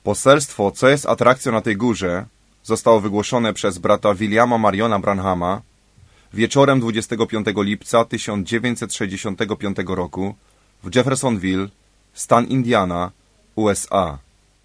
Poselstwo, co jest atrakcją na tej górze, zostało wygłoszone przez brata Williama Mariona Branhama wieczorem 25 lipca 1965 roku w Jeffersonville, stan Indiana, USA.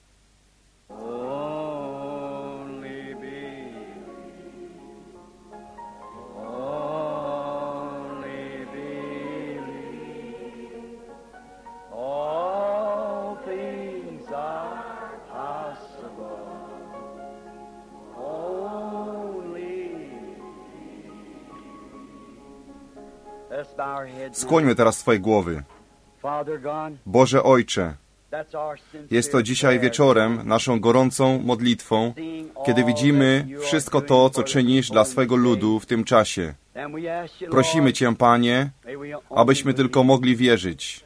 Skłońmy teraz swoje głowy. Boże Ojcze, jest to dzisiaj wieczorem naszą gorącą modlitwą, kiedy widzimy wszystko to, co czynisz dla swego ludu w tym czasie. Prosimy Cię, Panie, abyśmy tylko mogli wierzyć.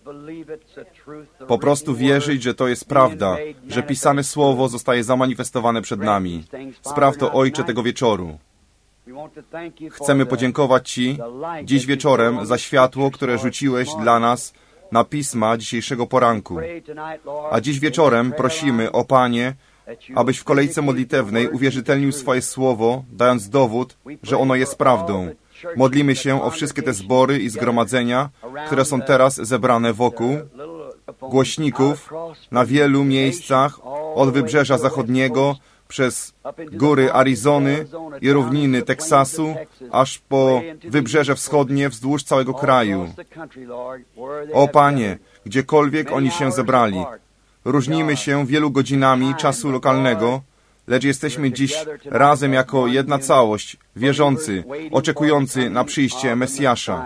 Po prostu wierzyć, że to jest prawda, że pisane Słowo zostaje zamanifestowane przed nami. Spraw to, Ojcze, tego wieczoru. Chcemy podziękować Ci dziś wieczorem za światło, które rzuciłeś dla nas na pisma dzisiejszego poranku. A dziś wieczorem prosimy, o Panie, abyś w kolejce modlitewnej uwierzytelnił swoje słowo, dając dowód, że ono jest prawdą. Modlimy się o wszystkie te zbory i zgromadzenia, które są teraz zebrane wokół głośników na wielu miejscach od wybrzeża zachodniego przez góry Arizony i równiny Teksasu, aż po wybrzeże wschodnie wzdłuż całego kraju. O Panie, gdziekolwiek oni się zebrali, różnimy się wielu godzinami czasu lokalnego, lecz jesteśmy dziś razem jako jedna całość, wierzący, oczekujący na przyjście Mesjasza.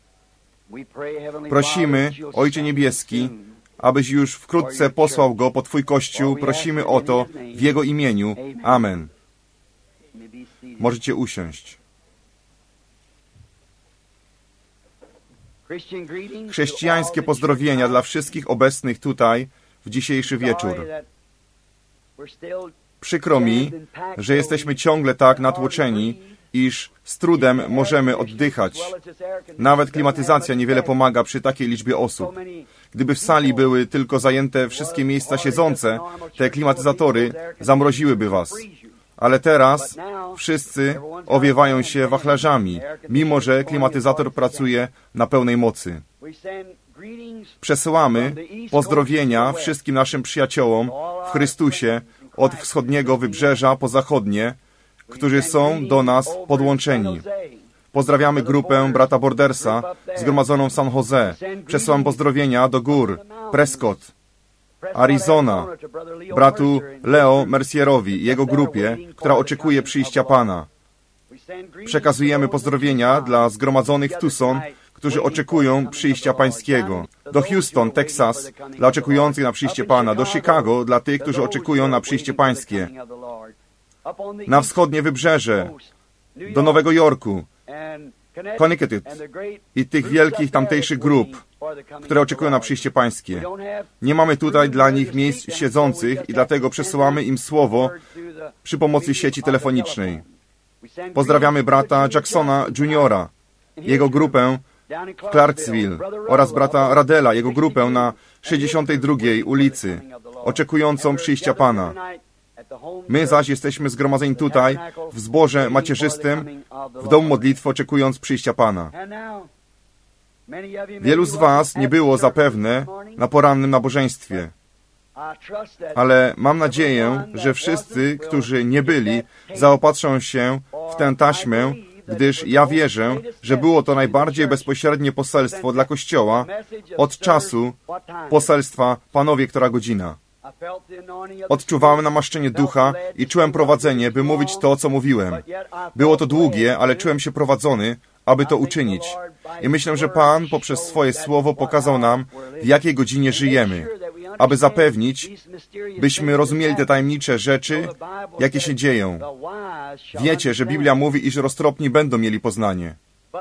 Prosimy, Ojcze Niebieski, abyś już wkrótce posłał Go po Twój Kościół. Prosimy o to w Jego imieniu. Amen. Możecie usiąść. Chrześcijańskie pozdrowienia dla wszystkich obecnych tutaj w dzisiejszy wieczór. Przykro mi, że jesteśmy ciągle tak natłoczeni, iż z trudem możemy oddychać. Nawet klimatyzacja niewiele pomaga przy takiej liczbie osób. Gdyby w sali były tylko zajęte wszystkie miejsca siedzące, te klimatyzatory zamroziłyby was. Ale teraz wszyscy owiewają się wachlarzami, mimo że klimatyzator pracuje na pełnej mocy. Przesyłamy pozdrowienia wszystkim naszym przyjaciołom w Chrystusie od wschodniego wybrzeża po zachodnie, którzy są do nas podłączeni. Pozdrawiamy grupę brata Bordersa zgromadzoną w San Jose. Przesyłam pozdrowienia do gór Prescott, Arizona, bratu Leo Mercierowi i jego grupie, która oczekuje przyjścia Pana. Przekazujemy pozdrowienia dla zgromadzonych w Tucson, którzy oczekują przyjścia Pańskiego. Do Houston, Texas, dla oczekujących na przyjście Pana. Do Chicago, dla tych, którzy oczekują na przyjście Pańskie. Na wschodnie wybrzeże, do Nowego Jorku, Connecticut i tych wielkich tamtejszych grup, które oczekują na przyjście Pańskie. Nie mamy tutaj dla nich miejsc siedzących i dlatego przesyłamy im słowo przy pomocy sieci telefonicznej. Pozdrawiamy brata Jacksona Juniora, jego grupę w Clarksville oraz brata Radela, jego grupę na 62 ulicy, oczekującą przyjścia Pana. My zaś jesteśmy zgromadzeni tutaj, w zborze macierzystym, w domu modlitwy, oczekując przyjścia Pana. Wielu z was nie było zapewne na porannym nabożeństwie, ale mam nadzieję, że wszyscy, którzy nie byli, zaopatrzą się w tę taśmę, gdyż ja wierzę, że było to najbardziej bezpośrednie poselstwo dla Kościoła od czasu poselstwa Panowie, która godzina. Odczuwałem namaszczenie ducha i czułem prowadzenie, by mówić to, co mówiłem. Było to długie, ale czułem się prowadzony, aby to uczynić. I myślę, że Pan poprzez swoje słowo pokazał nam, w jakiej godzinie żyjemy, aby zapewnić, byśmy rozumieli te tajemnicze rzeczy, jakie się dzieją. Wiecie, że Biblia mówi, iż roztropni będą mieli poznanie.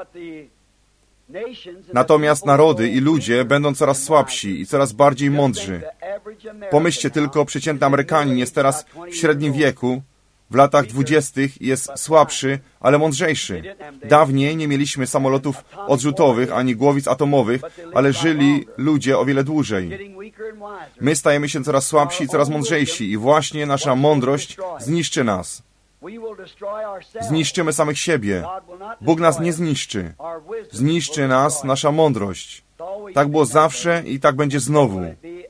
Natomiast narody i ludzie będą coraz słabsi i coraz bardziej mądrzy. Pomyślcie tylko, przeciętny Amerykanin jest teraz w średnim wieku w latach 20. jest słabszy, ale mądrzejszy. Dawniej nie mieliśmy samolotów odrzutowych ani głowic atomowych, ale żyli ludzie o wiele dłużej. My stajemy się coraz słabsi i coraz mądrzejsi i właśnie nasza mądrość zniszczy nas. Zniszczymy samych siebie. Bóg nas nie zniszczy. Zniszczy nas nasza mądrość. Tak było zawsze i tak będzie znowu.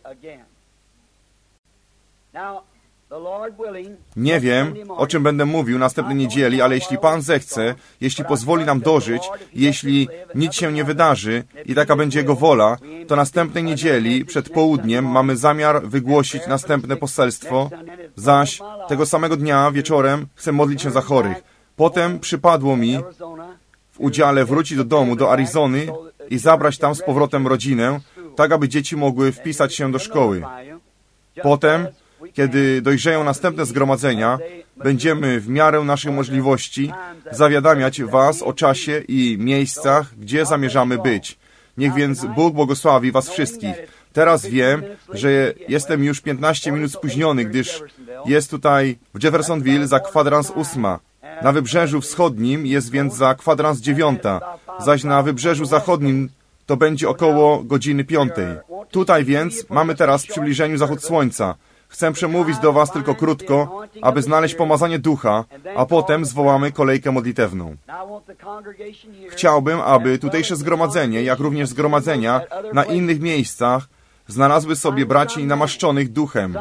Nie wiem, o czym będę mówił następnej niedzieli, ale jeśli Pan zechce, jeśli pozwoli nam dożyć, jeśli nic się nie wydarzy i taka będzie Jego wola, to następnej niedzieli przed południem mamy zamiar wygłosić następne poselstwo, zaś tego samego dnia wieczorem chcę modlić się za chorych. Potem przypadło mi w udziale wrócić do domu, do Arizony i zabrać tam z powrotem rodzinę, tak aby dzieci mogły wpisać się do szkoły. Potem, kiedy dojrzeją następne zgromadzenia, będziemy w miarę naszych możliwości zawiadamiać Was o czasie i miejscach, gdzie zamierzamy być. Niech więc Bóg błogosławi Was wszystkich. Teraz wiem, że jestem już 15 minut spóźniony, gdyż jest tutaj w Jeffersonville za kwadrans 8. Na wybrzeżu wschodnim jest więc za kwadrans 9, zaś na wybrzeżu zachodnim to będzie około godziny 5. Tutaj więc mamy teraz w przybliżeniu zachód słońca. Chcę przemówić do Was tylko krótko, aby znaleźć pomazanie ducha, a potem zwołamy kolejkę modlitewną. Chciałbym, aby tutejsze zgromadzenie, jak również zgromadzenia na innych miejscach, znalazły sobie braci namaszczonych duchem.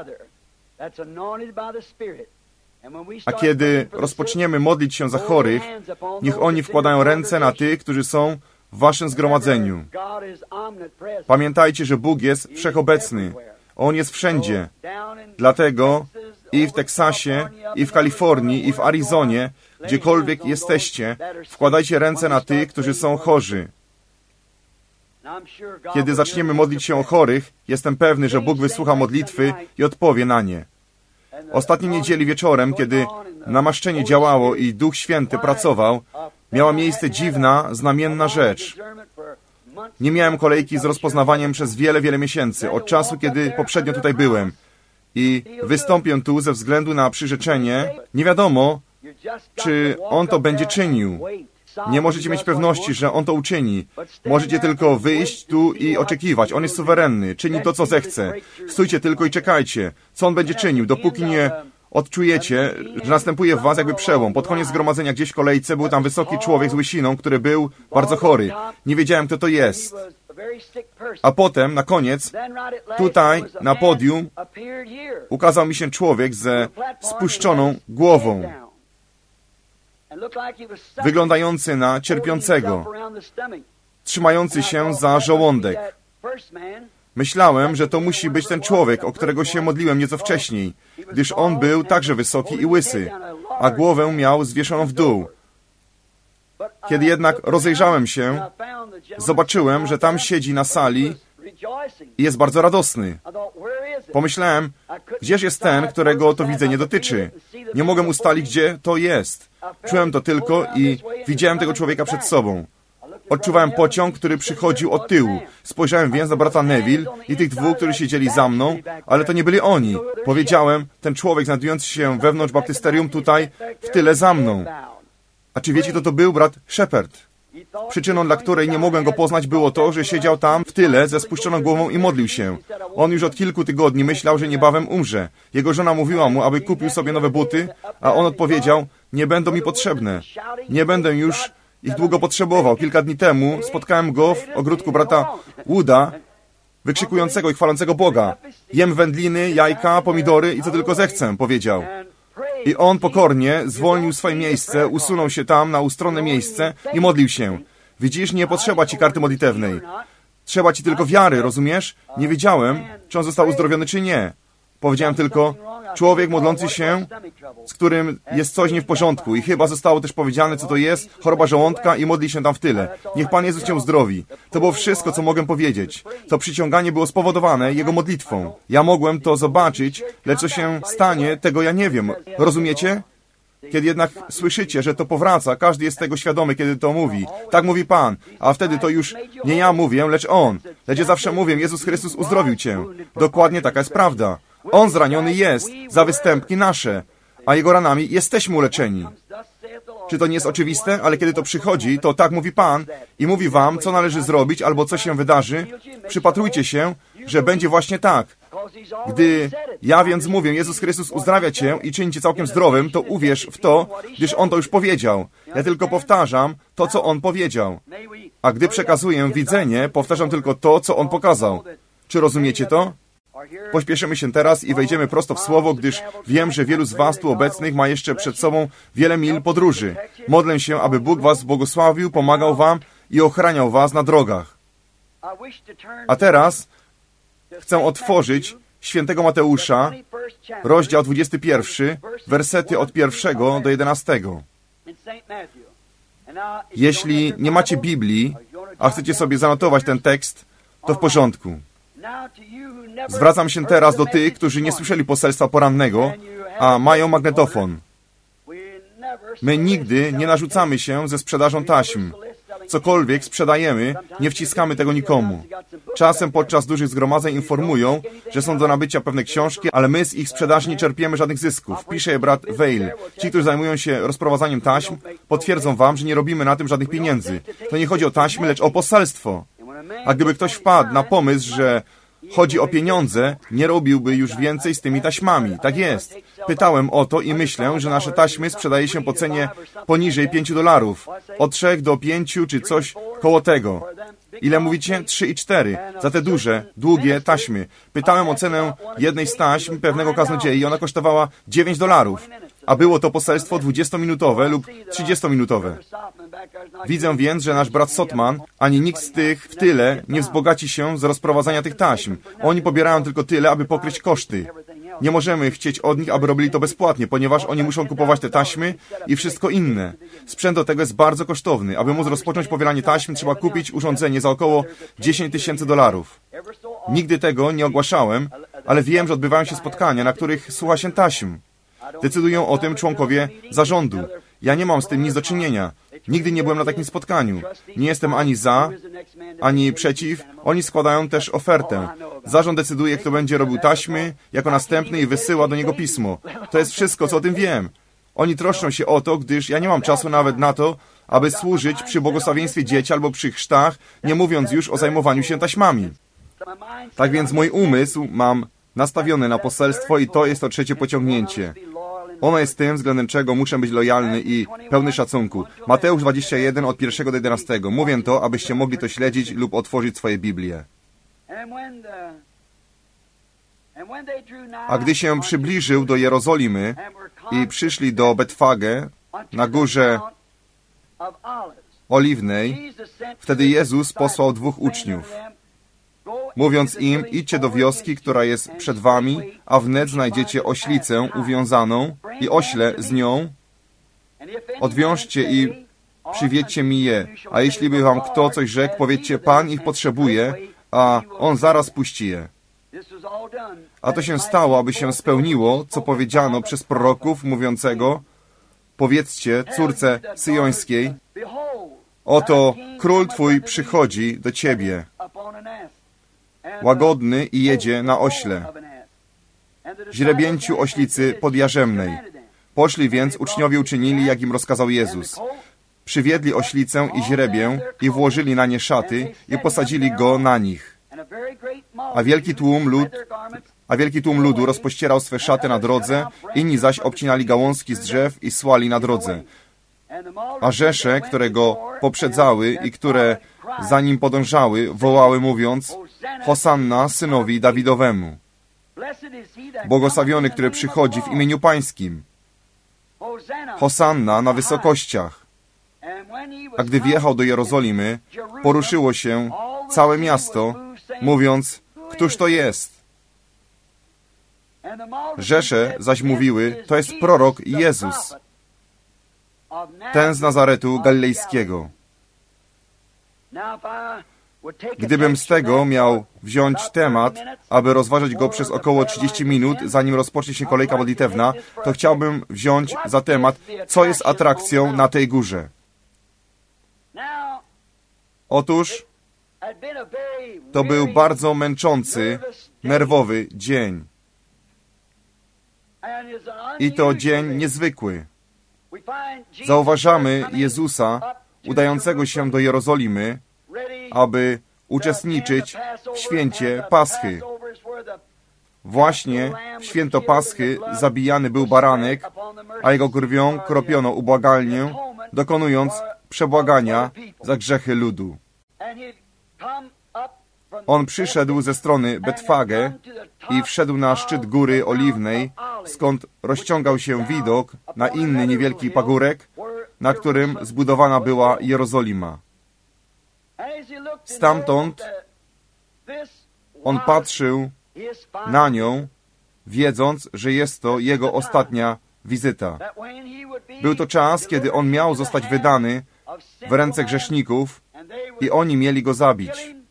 A kiedy rozpoczniemy modlić się za chorych, niech oni wkładają ręce na tych, którzy są w Waszym zgromadzeniu. Pamiętajcie, że Bóg jest wszechobecny. On jest wszędzie. Dlatego i w Teksasie, i w Kalifornii, i w Arizonie, gdziekolwiek jesteście, wkładajcie ręce na tych, którzy są chorzy. Kiedy zaczniemy modlić się o chorych, jestem pewny, że Bóg wysłucha modlitwy i odpowie na nie. Ostatniej niedzieli wieczorem, kiedy namaszczenie działało i Duch Święty pracował, miała miejsce dziwna, znamienna rzecz. Nie miałem kolejki z rozpoznawaniem przez wiele miesięcy, od czasu, kiedy poprzednio tutaj byłem. I wystąpię tu ze względu na przyrzeczenie. Nie wiadomo, czy On to będzie czynił. Nie możecie mieć pewności, że On to uczyni. Możecie tylko wyjść tu i oczekiwać. On jest suwerenny, czyni to, co zechce. Stójcie tylko i czekajcie, co On będzie czynił, dopóki nie odczujecie, że następuje w was jakby przełom. Pod koniec zgromadzenia gdzieś w kolejce był tam wysoki człowiek z łysiną, który był bardzo chory. Nie wiedziałem, kto to jest. A potem, na koniec, tutaj, na podium, ukazał mi się człowiek ze spuszczoną głową, wyglądający na cierpiącego, trzymający się za żołądek. Myślałem, że to musi być ten człowiek, o którego się modliłem nieco wcześniej, gdyż on był także wysoki i łysy, a głowę miał zwieszoną w dół. Kiedy jednak rozejrzałem się, zobaczyłem, że tam siedzi na sali i jest bardzo radosny. Pomyślałem, gdzież jest ten, którego to widzenie dotyczy? Nie mogłem ustalić, gdzie to jest. Czułem to tylko i widziałem tego człowieka przed sobą. Odczuwałem pociąg, który przychodził od tyłu. Spojrzałem więc na brata Neville i tych dwóch, którzy siedzieli za mną, ale to nie byli oni. Powiedziałem, ten człowiek znajdujący się wewnątrz baptysterium tutaj, w tyle za mną. A czy wiecie, kto to był? Brat Shepard. Przyczyną, dla której nie mogłem go poznać, było to, że siedział tam w tyle ze spuszczoną głową i modlił się. On już od kilku tygodni myślał, że niebawem umrze. Jego żona mówiła mu, aby kupił sobie nowe buty, a on odpowiedział, nie będą mi potrzebne. Nie będę już ich długo potrzebował. Kilka dni temu spotkałem go w ogródku brata Wooda, wykrzykującego i chwalącego Boga. Jem wędliny, jajka, pomidory i co tylko zechcę, powiedział. I on pokornie zwolnił swoje miejsce, usunął się tam na ustronne miejsce i modlił się. Widzisz, nie potrzeba ci karty modlitewnej. Trzeba ci tylko wiary, rozumiesz? Nie wiedziałem, czy on został uzdrowiony, czy nie. Powiedziałem tylko, człowiek modlący się, z którym jest coś nie w porządku i chyba zostało też powiedziane, co to jest, choroba żołądka i modli się tam w tyle. Niech Pan Jezus cię uzdrowi. To było wszystko, co mogłem powiedzieć. To przyciąganie było spowodowane Jego modlitwą. Ja mogłem to zobaczyć, lecz co się stanie, tego ja nie wiem. Rozumiecie? Kiedy jednak słyszycie, że to powraca, każdy jest tego świadomy, kiedy to mówi. Tak mówi Pan, a wtedy to już nie ja mówię, lecz On. Lecz ja zawsze mówię, Jezus Chrystus uzdrowił cię. Dokładnie taka jest prawda. On zraniony jest za występki nasze, a Jego ranami jesteśmy uleczeni. Czy to nie jest oczywiste? Ale kiedy to przychodzi, to tak mówi Pan i mówi wam, co należy zrobić albo co się wydarzy. Przypatrujcie się, że będzie właśnie tak. Gdy ja więc mówię, Jezus Chrystus uzdrawia cię i czyni cię całkiem zdrowym, to uwierz w to, gdyż On to już powiedział. Ja tylko powtarzam to, co On powiedział. A gdy przekazuję widzenie, powtarzam tylko to, co On pokazał. Czy rozumiecie to? Pośpieszymy się teraz i wejdziemy prosto w Słowo, gdyż wiem, że wielu z was tu obecnych ma jeszcze przed sobą wiele mil podróży. Modlę się, aby Bóg was błogosławił, pomagał wam i ochraniał was na drogach. A teraz chcę otworzyć Świętego Mateusza, rozdział 21, wersety od 1 do 11. Jeśli nie macie Biblii, a chcecie sobie zanotować ten tekst, to w porządku. Zwracam się teraz do tych, którzy nie słyszeli poselstwa porannego, a mają magnetofon. My nigdy nie narzucamy się ze sprzedażą taśm. Cokolwiek sprzedajemy, nie wciskamy tego nikomu. Czasem podczas dużych zgromadzeń informują, że są do nabycia pewne książki, ale my z ich sprzedaży nie czerpiemy żadnych zysków. Pisze brat Weil. Ci, którzy zajmują się rozprowadzaniem taśm, potwierdzą wam, że nie robimy na tym żadnych pieniędzy. To nie chodzi o taśmy, lecz o poselstwo. A gdyby ktoś wpadł na pomysł, że chodzi o pieniądze, nie robiłby już więcej z tymi taśmami. Tak jest. Pytałem o to i myślę, że nasze taśmy sprzedaje się po cenie poniżej $5. Od 3 do 5 czy coś koło tego. Ile mówicie? 3 i 4. Za te duże, długie taśmy. Pytałem o cenę jednej z taśm pewnego kaznodziei i ona kosztowała $9. A było to poselstwo 20-minutowe lub 30-minutowe. Widzę więc, że nasz brat Sotman, ani nikt z tych w tyle nie wzbogaci się z rozprowadzania tych taśm. Oni pobierają tylko tyle, aby pokryć koszty. Nie możemy chcieć od nich, aby robili to bezpłatnie, ponieważ oni muszą kupować te taśmy i wszystko inne. Sprzęt do tego jest bardzo kosztowny. Aby móc rozpocząć pobieranie taśm, trzeba kupić urządzenie za około $10,000. Nigdy tego nie ogłaszałem, ale wiem, że odbywają się spotkania, na których słucha się taśm. Decydują o tym członkowie zarządu. Ja nie mam z tym nic do czynienia. Nigdy nie byłem na takim spotkaniu. Nie jestem ani za, ani przeciw. Oni składają też ofertę. Zarząd decyduje, kto będzie robił taśmy jako następny i wysyła do niego pismo. To jest wszystko, co o tym wiem. Oni troszczą się o to, gdyż ja nie mam czasu nawet na to, aby służyć przy błogosławieństwie dzieci albo przy chrztach, nie mówiąc już o zajmowaniu się taśmami. Tak więc mój umysł mam nastawiony na poselstwo i to jest to trzecie pociągnięcie. Ono jest tym, względem czego muszę być lojalny i pełny szacunku. Mateusz 21 od 1 do 11. Mówię to, abyście mogli to śledzić lub otworzyć swoje Biblie. A gdy się przybliżył do Jerozolimy i przyszli do Betfage na górze Oliwnej, wtedy Jezus posłał 2 uczniów, mówiąc im, idźcie do wioski, która jest przed wami, a wnet znajdziecie oślicę uwiązaną i ośle z nią. Odwiążcie i przywiedźcie mi je, a jeśli by wam kto coś rzekł, powiedzcie, Pan ich potrzebuje, a On zaraz puści je. A to się stało, aby się spełniło, co powiedziano przez proroków mówiącego, powiedzcie córce syjońskiej, oto król twój przychodzi do ciebie, łagodny i jedzie na ośle, źrebięciu oślicy podjarzemnej. Poszli więc, uczniowie uczynili, jak im rozkazał Jezus. Przywiedli oślicę i źrebię i włożyli na nie szaty i posadzili go na nich. A wielki tłum ludu rozpościerał swe szaty na drodze, inni zaś obcinali gałązki z drzew i słali na drodze. A rzesze, które go poprzedzały i które za nim podążały, wołały mówiąc, Hosanna synowi Dawidowemu. Błogosławiony, który przychodzi w imieniu Pańskim. Hosanna na wysokościach. A gdy wjechał do Jerozolimy, poruszyło się całe miasto, mówiąc, któż to jest? Rzesze zaś mówiły, to jest prorok Jezus, ten z Nazaretu Galilejskiego. Gdybym z tego miał wziąć temat, aby rozważać go przez około 30 minut, zanim rozpocznie się kolejka modlitewna, to chciałbym wziąć za temat, co jest atrakcją na tej górze. Otóż to był bardzo męczący, nerwowy dzień. I to dzień niezwykły. Zauważamy Jezusa udającego się do Jerozolimy, aby uczestniczyć w święcie Paschy. Właśnie w święto Paschy zabijany był baranek, a jego krwią kropiono ubłagalnię, dokonując przebłagania za grzechy ludu. On przyszedł ze strony Betfage i wszedł na szczyt Góry Oliwnej, skąd rozciągał się widok na inny niewielki pagórek, na którym zbudowana była Jerozolima. Stamtąd on patrzył na nią, wiedząc, że jest to jego ostatnia wizyta. Był to czas, kiedy on miał zostać wydany w ręce grzeszników i oni mieli go zabić.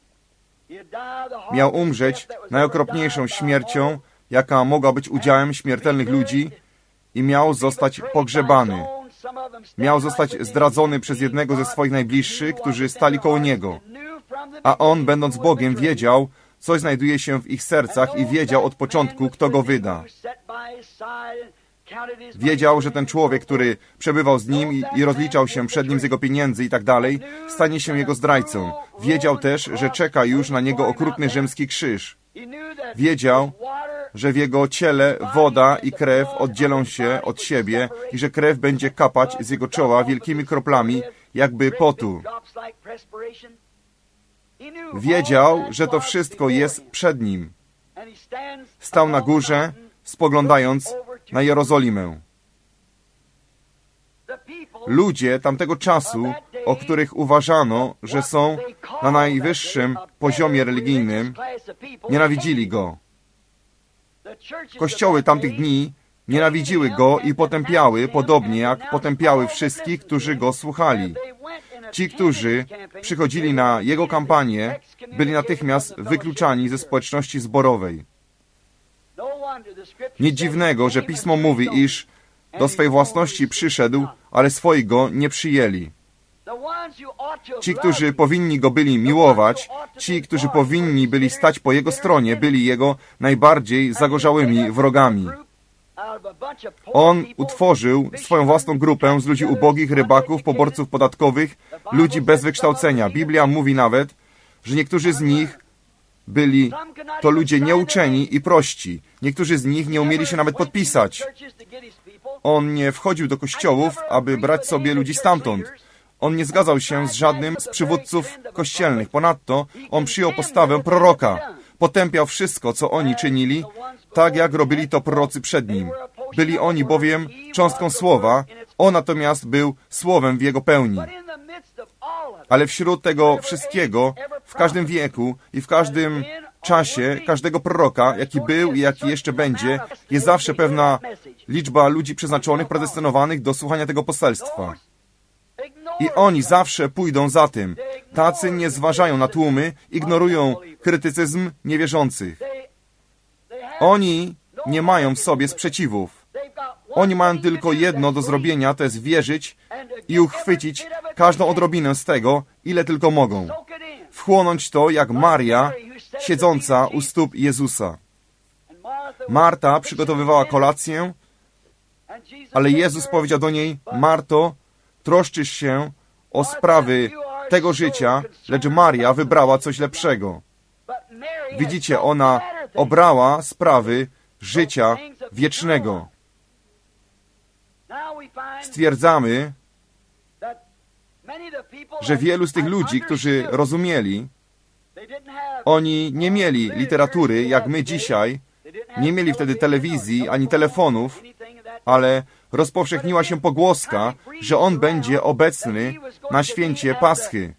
Miał umrzeć najokropniejszą śmiercią, jaka mogła być udziałem śmiertelnych ludzi, i miał zostać pogrzebany. Miał zostać zdradzony przez jednego ze swoich najbliższych, którzy stali koło niego. A on, będąc Bogiem, wiedział, co znajduje się w ich sercach i wiedział od początku, kto go wyda. Wiedział, że ten człowiek, który przebywał z nim i rozliczał się przed nim z jego pieniędzy i tak dalej, stanie się jego zdrajcą. Wiedział też, że czeka już na niego okrutny rzymski krzyż. Wiedział, że w jego ciele woda i krew oddzielą się od siebie i że krew będzie kapać z jego czoła wielkimi kroplami, jakby potu. Wiedział, że to wszystko jest przed nim. Stał na górze, spoglądając na Jerozolimę. Ludzie tamtego czasu, o których uważano, że są na najwyższym poziomie religijnym, nienawidzili go. Kościoły tamtych dni nienawidziły go i potępiały, podobnie jak potępiały wszystkich, którzy go słuchali. Ci, którzy przychodzili na jego kampanię, byli natychmiast wykluczani ze społeczności zborowej. Nic dziwnego, że Pismo mówi, iż do swej własności przyszedł, ale swoi go nie przyjęli. Ci, którzy powinni go byli miłować, ci, którzy powinni byli stać po jego stronie, byli jego najbardziej zagorzałymi wrogami. On utworzył swoją własną grupę z ludzi ubogich, rybaków, poborców podatkowych, ludzi bez wykształcenia. Biblia mówi nawet, że niektórzy z nich byli to ludzie nieuczeni i prości. Niektórzy z nich nie umieli się nawet podpisać. On nie wchodził do kościołów, aby brać sobie ludzi stamtąd. On nie zgadzał się z żadnym z przywódców kościelnych. Ponadto on przyjął postawę proroka. Potępiał wszystko, co oni czynili, tak jak robili to prorocy przed nim. Byli oni bowiem cząstką słowa, on natomiast był słowem w jego pełni. Ale wśród tego wszystkiego, w każdym wieku i w każdym czasie, każdego proroka, jaki był i jaki jeszcze będzie, jest zawsze pewna liczba ludzi przeznaczonych, predestynowanych do słuchania tego poselstwa. I oni zawsze pójdą za tym. Tacy nie zważają na tłumy, ignorują krytycyzm niewierzących. Oni nie mają w sobie sprzeciwów. Oni mają tylko jedno do zrobienia, to jest wierzyć i uchwycić każdą odrobinę z tego, ile tylko mogą. Wchłonąć to jak Maria, siedząca u stóp Jezusa. Marta przygotowywała kolację, ale Jezus powiedział do niej: Marto, troszczysz się o sprawy tego życia, lecz Maria wybrała coś lepszego. Widzicie, ona obrała sprawy życia wiecznego. Stwierdzamy, że wielu z tych ludzi, którzy rozumieli, oni nie mieli literatury, jak my dzisiaj, nie mieli wtedy telewizji ani telefonów, ale rozpowszechniła się pogłoska, że on będzie obecny na święcie Paschy.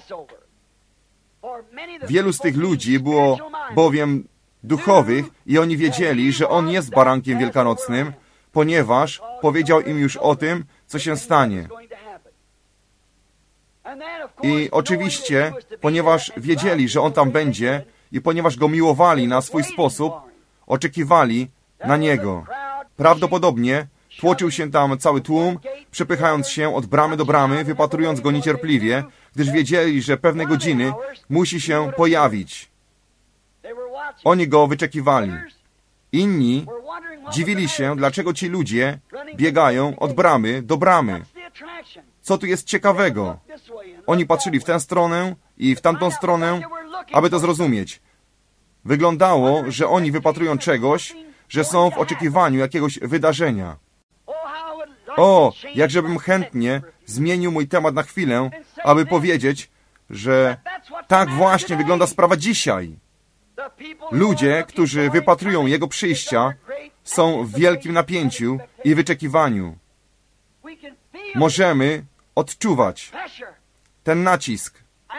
Wielu z tych ludzi było bowiem duchowych i oni wiedzieli, że on jest barankiem wielkanocnym, ponieważ powiedział im już o tym, co się stanie. I oczywiście, ponieważ wiedzieli, że on tam będzie i ponieważ go miłowali na swój sposób, oczekiwali na niego. Prawdopodobnie tłoczył się tam cały tłum, przepychając się od bramy do bramy, wypatrując go niecierpliwie, gdyż wiedzieli, że pewnej godziny musi się pojawić. Oni go wyczekiwali. Inni dziwili się, dlaczego ci ludzie biegają od bramy do bramy. Co tu jest ciekawego? Oni patrzyli w tę stronę i w tamtą stronę, aby to zrozumieć. Wyglądało, że oni wypatrują czegoś, że są w oczekiwaniu jakiegoś wydarzenia. O, jakżebym chętnie zmienił mój temat na chwilę, aby powiedzieć, że tak właśnie wygląda sprawa dzisiaj. Ludzie, którzy wypatrują Jego przyjścia, są w wielkim napięciu i wyczekiwaniu. Możemy odczuwać ten nacisk.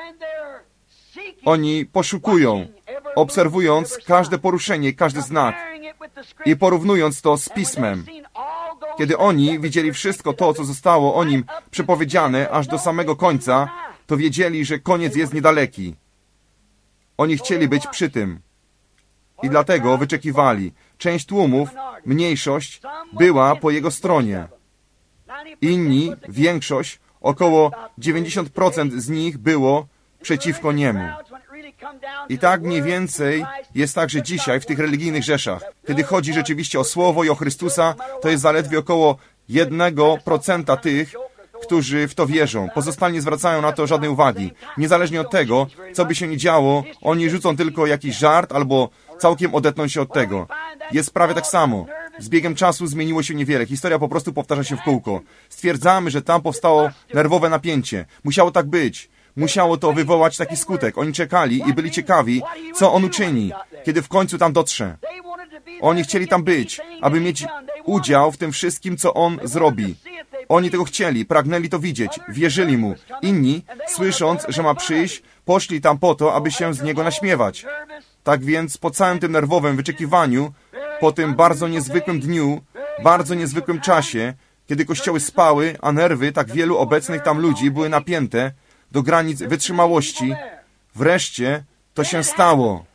Oni poszukują, obserwując każde poruszenie, każdy znak i porównując to z Pismem. Kiedy oni widzieli wszystko to, co zostało o Nim przepowiedziane aż do samego końca, to wiedzieli, że koniec jest niedaleki. Oni chcieli być przy tym. I dlatego wyczekiwali. Część tłumów, mniejszość, była po Jego stronie. Inni, większość, około 90% z nich było przeciwko Niemu. I tak mniej więcej jest także dzisiaj w tych religijnych rzeszach. Kiedy chodzi rzeczywiście o Słowo i o Chrystusa, to jest zaledwie około 1% tych, którzy w to wierzą. Pozostali nie zwracają na to żadnej uwagi. Niezależnie od tego, co by się nie działo, oni rzucą tylko jakiś żart albo całkiem odetną się od tego. Jest prawie tak samo. Z biegiem czasu zmieniło się niewiele. Historia po prostu powtarza się w kółko. Stwierdzamy, że tam powstało nerwowe napięcie. Musiało tak być. Musiało to wywołać taki skutek. Oni czekali i byli ciekawi, co On uczyni, kiedy w końcu tam dotrze. Oni chcieli tam być, aby mieć udział w tym wszystkim, co On zrobi. Oni tego chcieli, pragnęli to widzieć, wierzyli Mu. Inni, słysząc, że ma przyjść, poszli tam po to, aby się z Niego naśmiewać. Tak więc po całym tym nerwowym wyczekiwaniu, po tym bardzo niezwykłym dniu, bardzo niezwykłym czasie, kiedy kościoły spały, a nerwy tak wielu obecnych tam ludzi były napięte do granic wytrzymałości, wreszcie to się stało.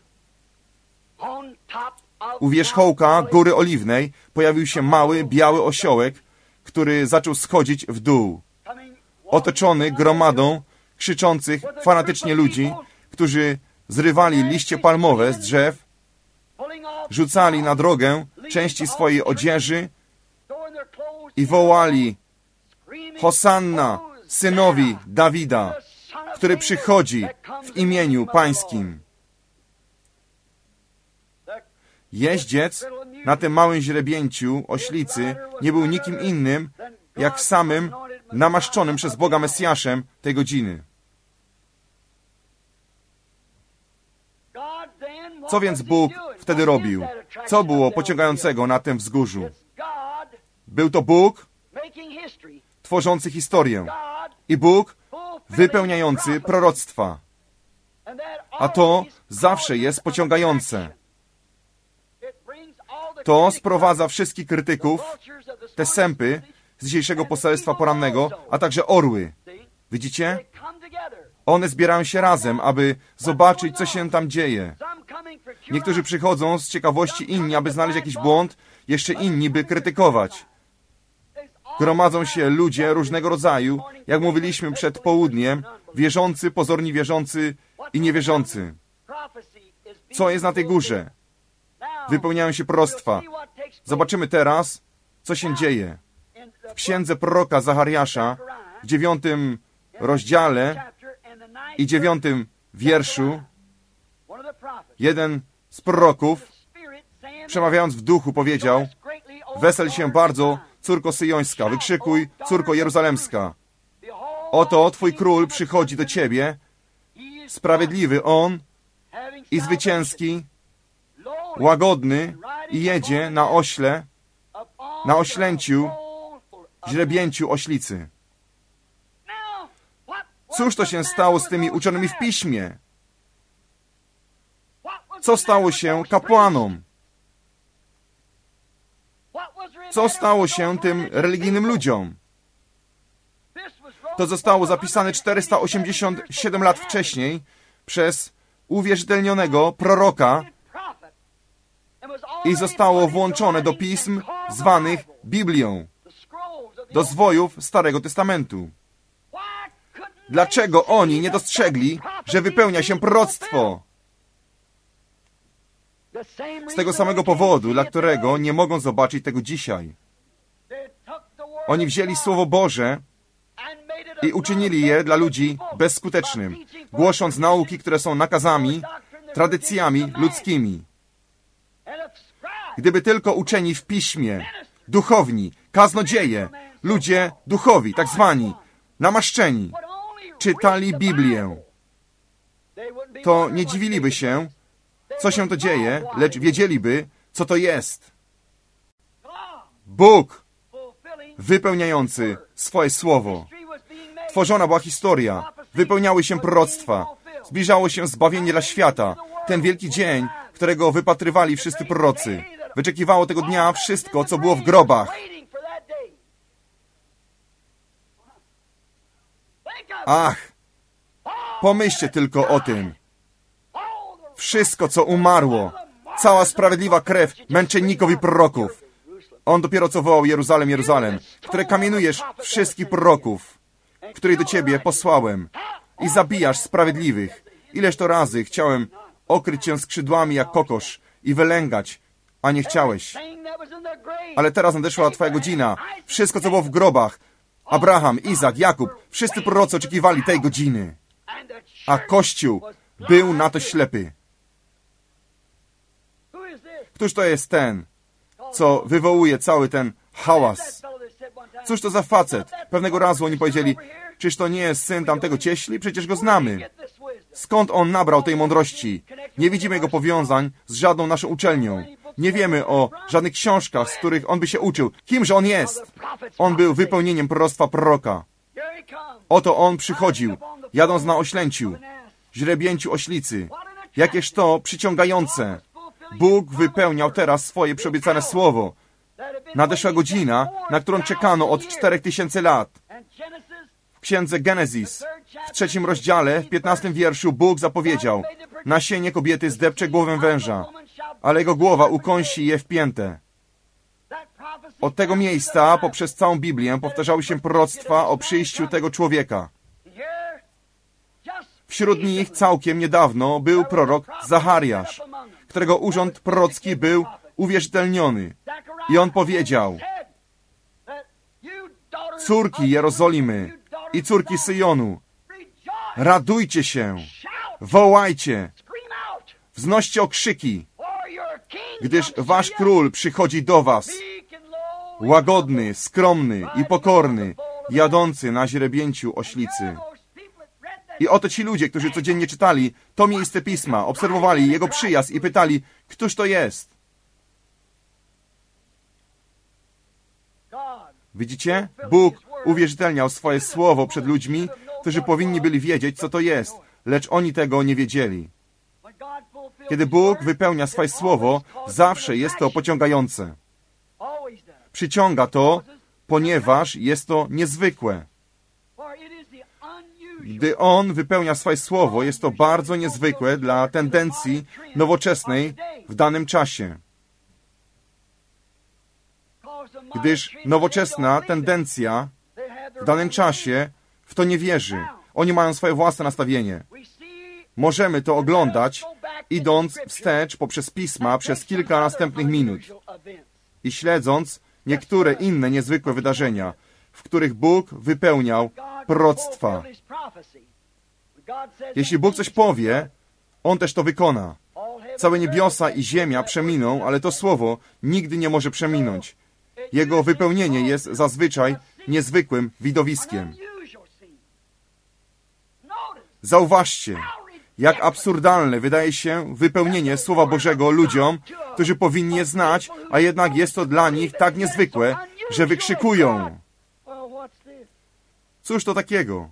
U wierzchołka Góry Oliwnej pojawił się mały, biały osiołek, który zaczął schodzić w dół. Otoczony gromadą krzyczących fanatycznie ludzi, którzy zrywali liście palmowe z drzew, rzucali na drogę części swojej odzieży i wołali: Hosanna synowi Dawida, który przychodzi w imieniu Pańskim. Jeździec na tym małym źrebięciu oślicy nie był nikim innym, jak samym namaszczonym przez Boga Mesjaszem tej godziny. Co więc Bóg wtedy robił? Co było pociągającego na tym wzgórzu? Był to Bóg tworzący historię i Bóg wypełniający proroctwa. A to zawsze jest pociągające. To sprowadza wszystkich krytyków, te sępy z dzisiejszego poselstwa porannego, a także orły. Widzicie? One zbierają się razem, aby zobaczyć, co się tam dzieje. Niektórzy przychodzą z ciekawości, inni, aby znaleźć jakiś błąd, jeszcze inni, by krytykować. Gromadzą się ludzie różnego rodzaju, jak mówiliśmy przed południem, wierzący, pozorni wierzący i niewierzący. Co jest na tej górze? Wypełniają się proroctwa. Zobaczymy teraz, co się dzieje. W księdze proroka Zachariasza, w 9 rozdziale i 9 wierszu, jeden z proroków, przemawiając w duchu, powiedział: Wesel się bardzo, córko syjońska, wykrzykuj, córko jeruzalemska. Oto Twój król przychodzi do Ciebie, sprawiedliwy On i zwycięski, łagodny i jedzie na ośle, na oślęciu, źrebięciu oślicy. Cóż to się stało z tymi uczonymi w Piśmie? Co stało się kapłanom? Co stało się tym religijnym ludziom? To zostało zapisane 487 lat wcześniej przez uwierzytelnionego proroka i zostało włączone do pism zwanych Biblią, do zwojów Starego Testamentu. Dlaczego oni nie dostrzegli, że wypełnia się proroctwo? Z tego samego powodu, dla którego nie mogą zobaczyć tego dzisiaj. Oni wzięli Słowo Boże i uczynili je dla ludzi bezskutecznym, głosząc nauki, które są nakazami, tradycjami ludzkimi. Gdyby tylko uczeni w Piśmie, duchowni, kaznodzieje, ludzie duchowi, tak zwani, namaszczeni, czytali Biblię, to nie dziwiliby się, co się to dzieje, lecz wiedzieliby, co to jest. Bóg wypełniający swoje słowo. Tworzona była historia, wypełniały się proroctwa, zbliżało się zbawienie dla świata. Ten wielki dzień, którego wypatrywali wszyscy prorocy. Wyczekiwało tego dnia wszystko, co było w grobach. Ach, pomyślcie tylko o tym. Wszystko, co umarło, cała sprawiedliwa krew męczenników i proroków. On dopiero co wołał: Jeruzalem, Jeruzalem, które kamienujesz wszystkich proroków, których do Ciebie posłałem, i zabijasz sprawiedliwych. Ileż to razy chciałem okryć Cię skrzydłami jak kokosz i wylęgać, a nie chciałeś. Ale teraz nadeszła Twoja godzina. Wszystko, co było w grobach, Abraham, Izak, Jakub, wszyscy prorocy oczekiwali tej godziny. A Kościół był na to ślepy. Któż to jest ten, co wywołuje cały ten hałas? Cóż to za facet? Pewnego razu oni powiedzieli: czyż to nie jest syn tamtego cieśli? Przecież go znamy. Skąd on nabrał tej mądrości? Nie widzimy jego powiązań z żadną naszą uczelnią. Nie wiemy o żadnych książkach, z których on by się uczył. Kimże on jest? On był wypełnieniem proroctwa proroka. Oto on przychodził, jadąc na oślęciu, źrebięciu oślicy. Jakież to przyciągające. Bóg wypełniał teraz swoje przyobiecane słowo. Nadeszła godzina, na którą czekano od 4000 lat. W księdze Genezis, w 3 rozdziale, w 15 wierszu, Bóg zapowiedział: nasienie kobiety zdepcze głowę węża, ale jego głowa ukąsi je w piętę. Od tego miejsca poprzez całą Biblię powtarzały się proroctwa o przyjściu tego człowieka. Wśród nich całkiem niedawno był prorok Zachariasz, którego urząd prorocki był uwierzytelniony. I on powiedział: córki Jerozolimy i córki Syjonu, radujcie się, wołajcie, wznoście okrzyki, gdyż wasz król przychodzi do was, łagodny, skromny i pokorny, jadący na źrebięciu oślicy. I oto ci ludzie, którzy codziennie czytali to miejsce Pisma, obserwowali jego przyjazd i pytali: któż to jest? Widzicie? Bóg uwierzytelniał swoje słowo przed ludźmi, którzy powinni byli wiedzieć, co to jest, lecz oni tego nie wiedzieli. Kiedy Bóg wypełnia swoje słowo, zawsze jest to pociągające. Przyciąga to, ponieważ jest to niezwykłe. Gdy On wypełnia swoje słowo, jest to bardzo niezwykłe dla tendencji nowoczesnej w danym czasie. Gdyż nowoczesna tendencja w danym czasie w to nie wierzy. Oni mają swoje własne nastawienie. Możemy to oglądać, idąc wstecz poprzez Pisma przez kilka następnych minut i śledząc niektóre inne niezwykłe wydarzenia, w których Bóg wypełniał proroctwa. Jeśli Bóg coś powie, On też to wykona. Całe niebiosa i ziemia przeminą, ale to słowo nigdy nie może przeminąć. Jego wypełnienie jest zazwyczaj niezwykłym widowiskiem. Zauważcie, jak absurdalne wydaje się wypełnienie Słowa Bożego ludziom, którzy powinni je znać, a jednak jest to dla nich tak niezwykłe, że wykrzykują: cóż to takiego?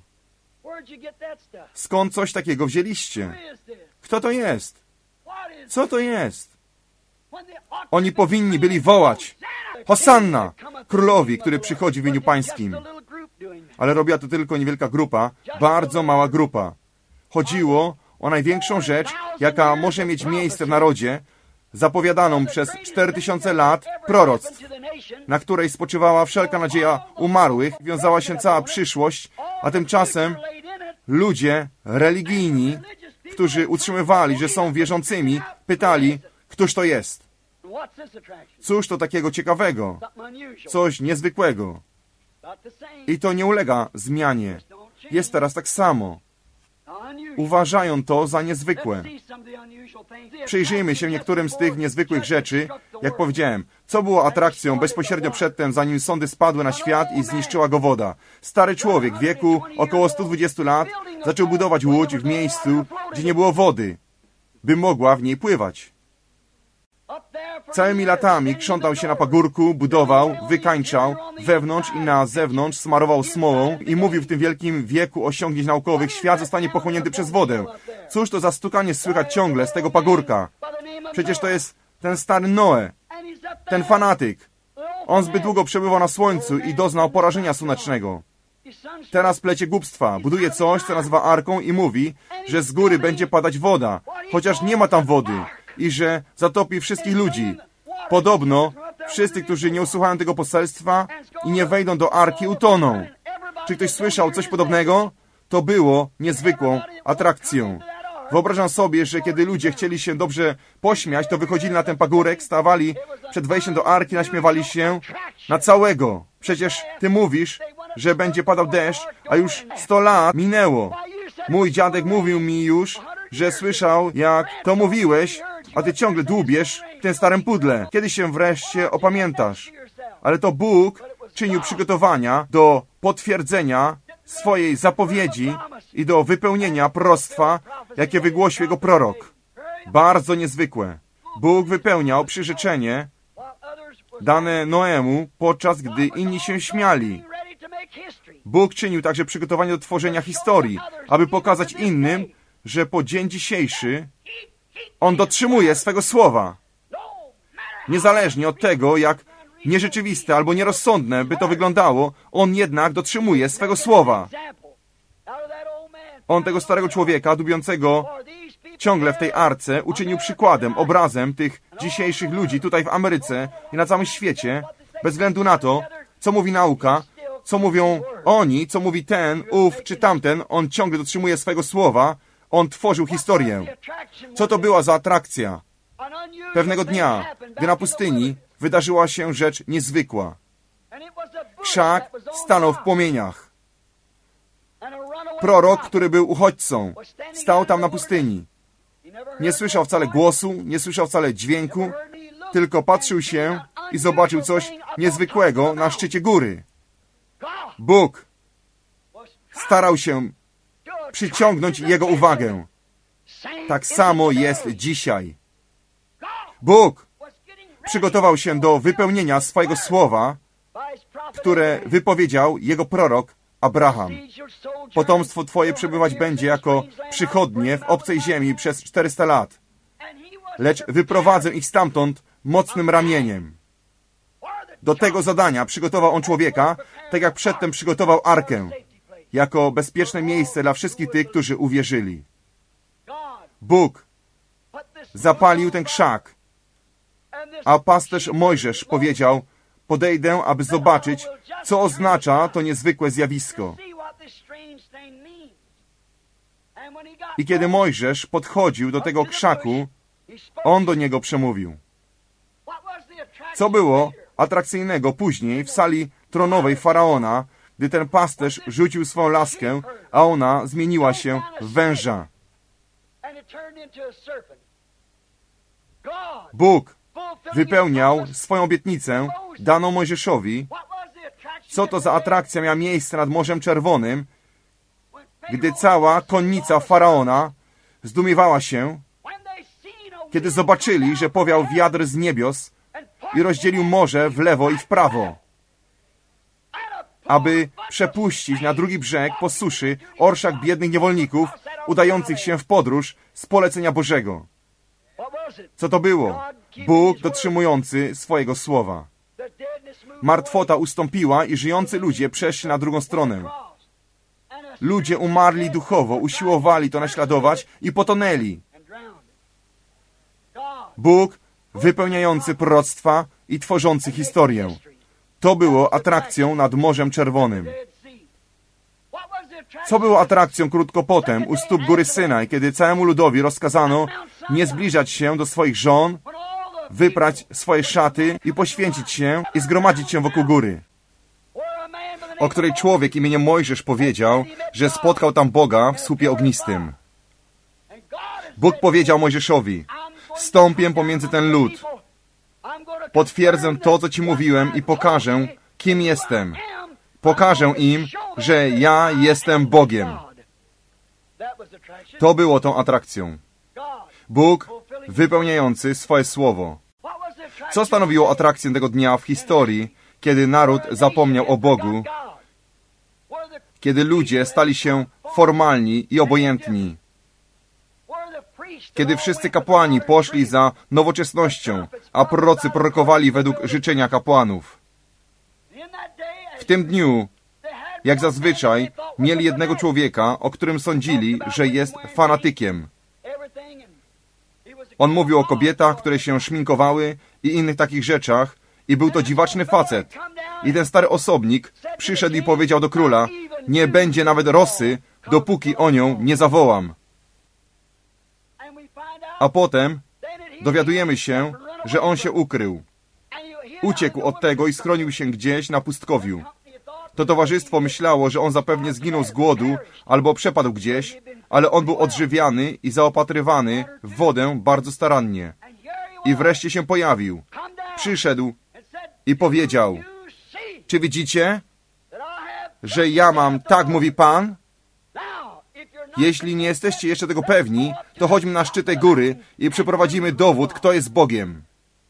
Skąd coś takiego wzięliście? Kto to jest? Co to jest? Oni powinni byli wołać: Hosanna! Królowi, który przychodzi w imieniu Pańskim. Ale robiła to tylko niewielka grupa, bardzo mała grupa. Chodziło o największą rzecz, jaka może mieć miejsce w narodzie, zapowiadaną przez 4000 lat proroctw, na której spoczywała wszelka nadzieja umarłych, wiązała się cała przyszłość, a tymczasem ludzie religijni, którzy utrzymywali, że są wierzącymi, pytali: Któż to jest? Cóż to takiego ciekawego? Coś niezwykłego. I to nie ulega zmianie. Jest teraz tak samo. Uważają to za niezwykłe. Przyjrzyjmy się niektórym z tych niezwykłych rzeczy. Jak powiedziałem, co było atrakcją bezpośrednio przedtem, zanim sądy spadły na świat i zniszczyła go woda? Stary człowiek w wieku około 120 lat zaczął budować łódź w miejscu, gdzie nie było wody, by mogła w niej pływać. Całymi latami krzątał się na pagórku, budował, wykańczał, wewnątrz i na zewnątrz smarował smołą i mówił w tym wielkim wieku osiągnięć naukowych, świat zostanie pochłonięty przez wodę. Cóż to za stukanie słychać ciągle z tego pagórka? Przecież to jest ten stary Noe, ten fanatyk. On zbyt długo przebywał na słońcu i doznał porażenia słonecznego. Teraz plecie głupstwa, buduje coś, co nazywa arką i mówi, że z góry będzie padać woda, chociaż nie ma tam wody. I że zatopi wszystkich ludzi. Podobno wszyscy, którzy nie usłuchają tego poselstwa i nie wejdą do arki, utoną. Czy ktoś słyszał coś podobnego? To było niezwykłą atrakcją. Wyobrażam sobie, że kiedy ludzie chcieli się dobrze pośmiać, to wychodzili na ten pagórek, stawali przed wejściem do arki, naśmiewali się na całego. Przecież ty mówisz, że będzie padał deszcz, a już 100 lat minęło. Mój dziadek mówił mi już, że słyszał, jak to mówiłeś, a ty ciągle dłubiesz w tym starym pudle. Kiedy się wreszcie opamiętasz? Ale to Bóg czynił przygotowania do potwierdzenia swojej zapowiedzi i do wypełnienia proroctwa, jakie wygłosił jego prorok. Bardzo niezwykłe. Bóg wypełniał przyrzeczenie dane Noemu, podczas gdy inni się śmiali. Bóg czynił także przygotowanie do tworzenia historii, aby pokazać innym, że po dzień dzisiejszy On dotrzymuje swego słowa. Niezależnie od tego, jak nierzeczywiste albo nierozsądne by to wyglądało, On jednak dotrzymuje swego słowa. On tego starego człowieka, dubiącego ciągle w tej arce, uczynił przykładem, obrazem tych dzisiejszych ludzi tutaj w Ameryce i na całym świecie, bez względu na to, co mówi nauka, co mówią oni, co mówi ten, ów czy tamten. On ciągle dotrzymuje swego słowa. On tworzył historię. Co to była za atrakcja? Pewnego dnia, gdy na pustyni wydarzyła się rzecz niezwykła. Krzak stanął w płomieniach. Prorok, który był uchodźcą, stał tam na pustyni. Nie słyszał wcale głosu, nie słyszał wcale dźwięku, tylko patrzył się i zobaczył coś niezwykłego na szczycie góry. Bóg starał się przyciągnąć jego uwagę. Tak samo jest dzisiaj. Bóg przygotował się do wypełnienia swojego słowa, które wypowiedział jego prorok Abraham. Potomstwo twoje przebywać będzie jako przychodnie w obcej ziemi przez 400 lat. Lecz wyprowadzę ich stamtąd mocnym ramieniem. Do tego zadania przygotował on człowieka, tak jak przedtem przygotował arkę, jako bezpieczne miejsce dla wszystkich tych, którzy uwierzyli. Bóg zapalił ten krzak, a pasterz Mojżesz powiedział: podejdę, aby zobaczyć, co oznacza to niezwykłe zjawisko. I kiedy Mojżesz podchodził do tego krzaku, on do niego przemówił. Co było atrakcyjnego później w sali tronowej Faraona, gdy ten pasterz rzucił swoją laskę, a ona zmieniła się w węża. Bóg wypełniał swoją obietnicę daną Mojżeszowi. Co to za atrakcja miała miejsce nad Morzem Czerwonym, gdy cała konnica Faraona zdumiewała się, kiedy zobaczyli, że powiał wiatr z niebios i rozdzielił morze w lewo i w prawo, aby przepuścić na drugi brzeg po suszy orszak biednych niewolników udających się w podróż z polecenia Bożego. Co to było? Bóg dotrzymujący swojego słowa. Martwota ustąpiła i żyjący ludzie przeszli na drugą stronę. Ludzie umarli duchowo, usiłowali to naśladować i potonęli. Bóg wypełniający proroctwa i tworzący historię. To było atrakcją nad Morzem Czerwonym. Co było atrakcją krótko potem u stóp góry Synaj, kiedy całemu ludowi rozkazano nie zbliżać się do swoich żon wyprać swoje szaty i poświęcić się i zgromadzić się wokół góry, o której człowiek imieniem Mojżesz powiedział, że spotkał tam Boga w słupie ognistym. Bóg powiedział Mojżeszowi: wstąpię pomiędzy ten lud, potwierdzę to, co ci mówiłem i pokażę, kim jestem. Pokażę im, że ja jestem Bogiem. To było tą atrakcją. Bóg wypełniający swoje słowo. Co stanowiło atrakcję tego dnia w historii, kiedy naród zapomniał o Bogu, kiedy ludzie stali się formalni i obojętni, kiedy wszyscy kapłani poszli za nowoczesnością, a prorocy prorokowali według życzenia kapłanów. W tym dniu, jak zazwyczaj, mieli jednego człowieka, o którym sądzili, że jest fanatykiem. On mówił o kobietach, które się szminkowały i innych takich rzeczach, i był to dziwaczny facet. I ten stary osobnik przyszedł i powiedział do króla: nie będzie nawet rosy, dopóki o nią nie zawołam. A potem dowiadujemy się, że on się ukrył. Uciekł od tego i schronił się gdzieś na pustkowiu. To towarzystwo myślało, że on zapewne zginął z głodu albo przepadł gdzieś, ale on był odżywiany i zaopatrywany w wodę bardzo starannie. I wreszcie się pojawił. Przyszedł i powiedział: czy widzicie, że ja mam, tak mówi Pan? Jeśli nie jesteście jeszcze tego pewni, to chodźmy na szczyt tej góry i przeprowadzimy dowód, kto jest Bogiem.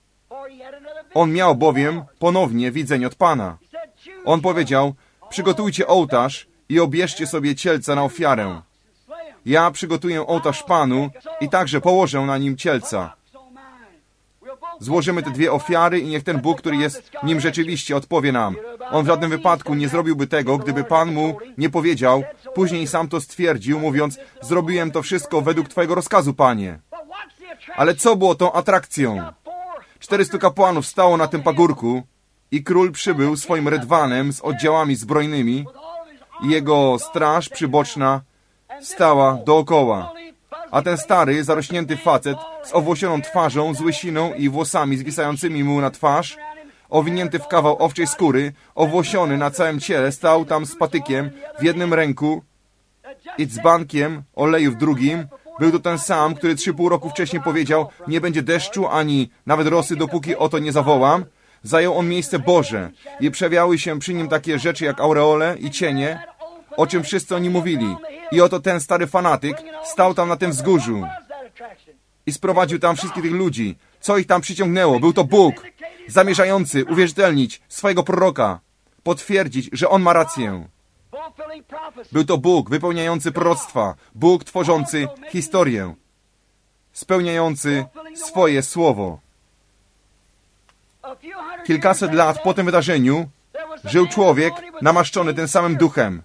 On miał bowiem ponownie widzenie od Pana. On powiedział: przygotujcie ołtarz i obierzcie sobie cielca na ofiarę. Ja przygotuję ołtarz Panu i także położę na nim cielca. Złożymy te dwie ofiary i niech ten Bóg, który jest nim rzeczywiście, odpowie nam. On w żadnym wypadku nie zrobiłby tego, gdyby Pan mu nie powiedział. Później sam to stwierdził, mówiąc: zrobiłem to wszystko według Twojego rozkazu, Panie. Ale co było tą atrakcją? 400 kapłanów stało na tym pagórku i król przybył swoim rydwanem z oddziałami zbrojnymi i jego straż przyboczna stała dookoła. A ten stary, zarośnięty facet z owłosioną twarzą, z łysiną i włosami zwisającymi mu na twarz, owinięty w kawał owczej skóry, owłosiony na całym ciele, stał tam z patykiem w jednym ręku i dzbankiem oleju w drugim. Był to ten sam, który 3,5 roku wcześniej powiedział: nie będzie deszczu ani nawet rosy, dopóki o to nie zawołam. Zajął on miejsce Boże i przewiały się przy nim takie rzeczy jak aureole i cienie, o czym wszyscy oni mówili. I oto ten stary fanatyk stał tam na tym wzgórzu i sprowadził tam wszystkich tych ludzi. Co ich tam przyciągnęło? Był to Bóg, zamierzający uwierzytelnić swojego proroka, potwierdzić, że on ma rację. Był to Bóg wypełniający proroctwa, Bóg tworzący historię, spełniający swoje słowo. Kilkaset lat po tym wydarzeniu żył człowiek namaszczony tym samym duchem.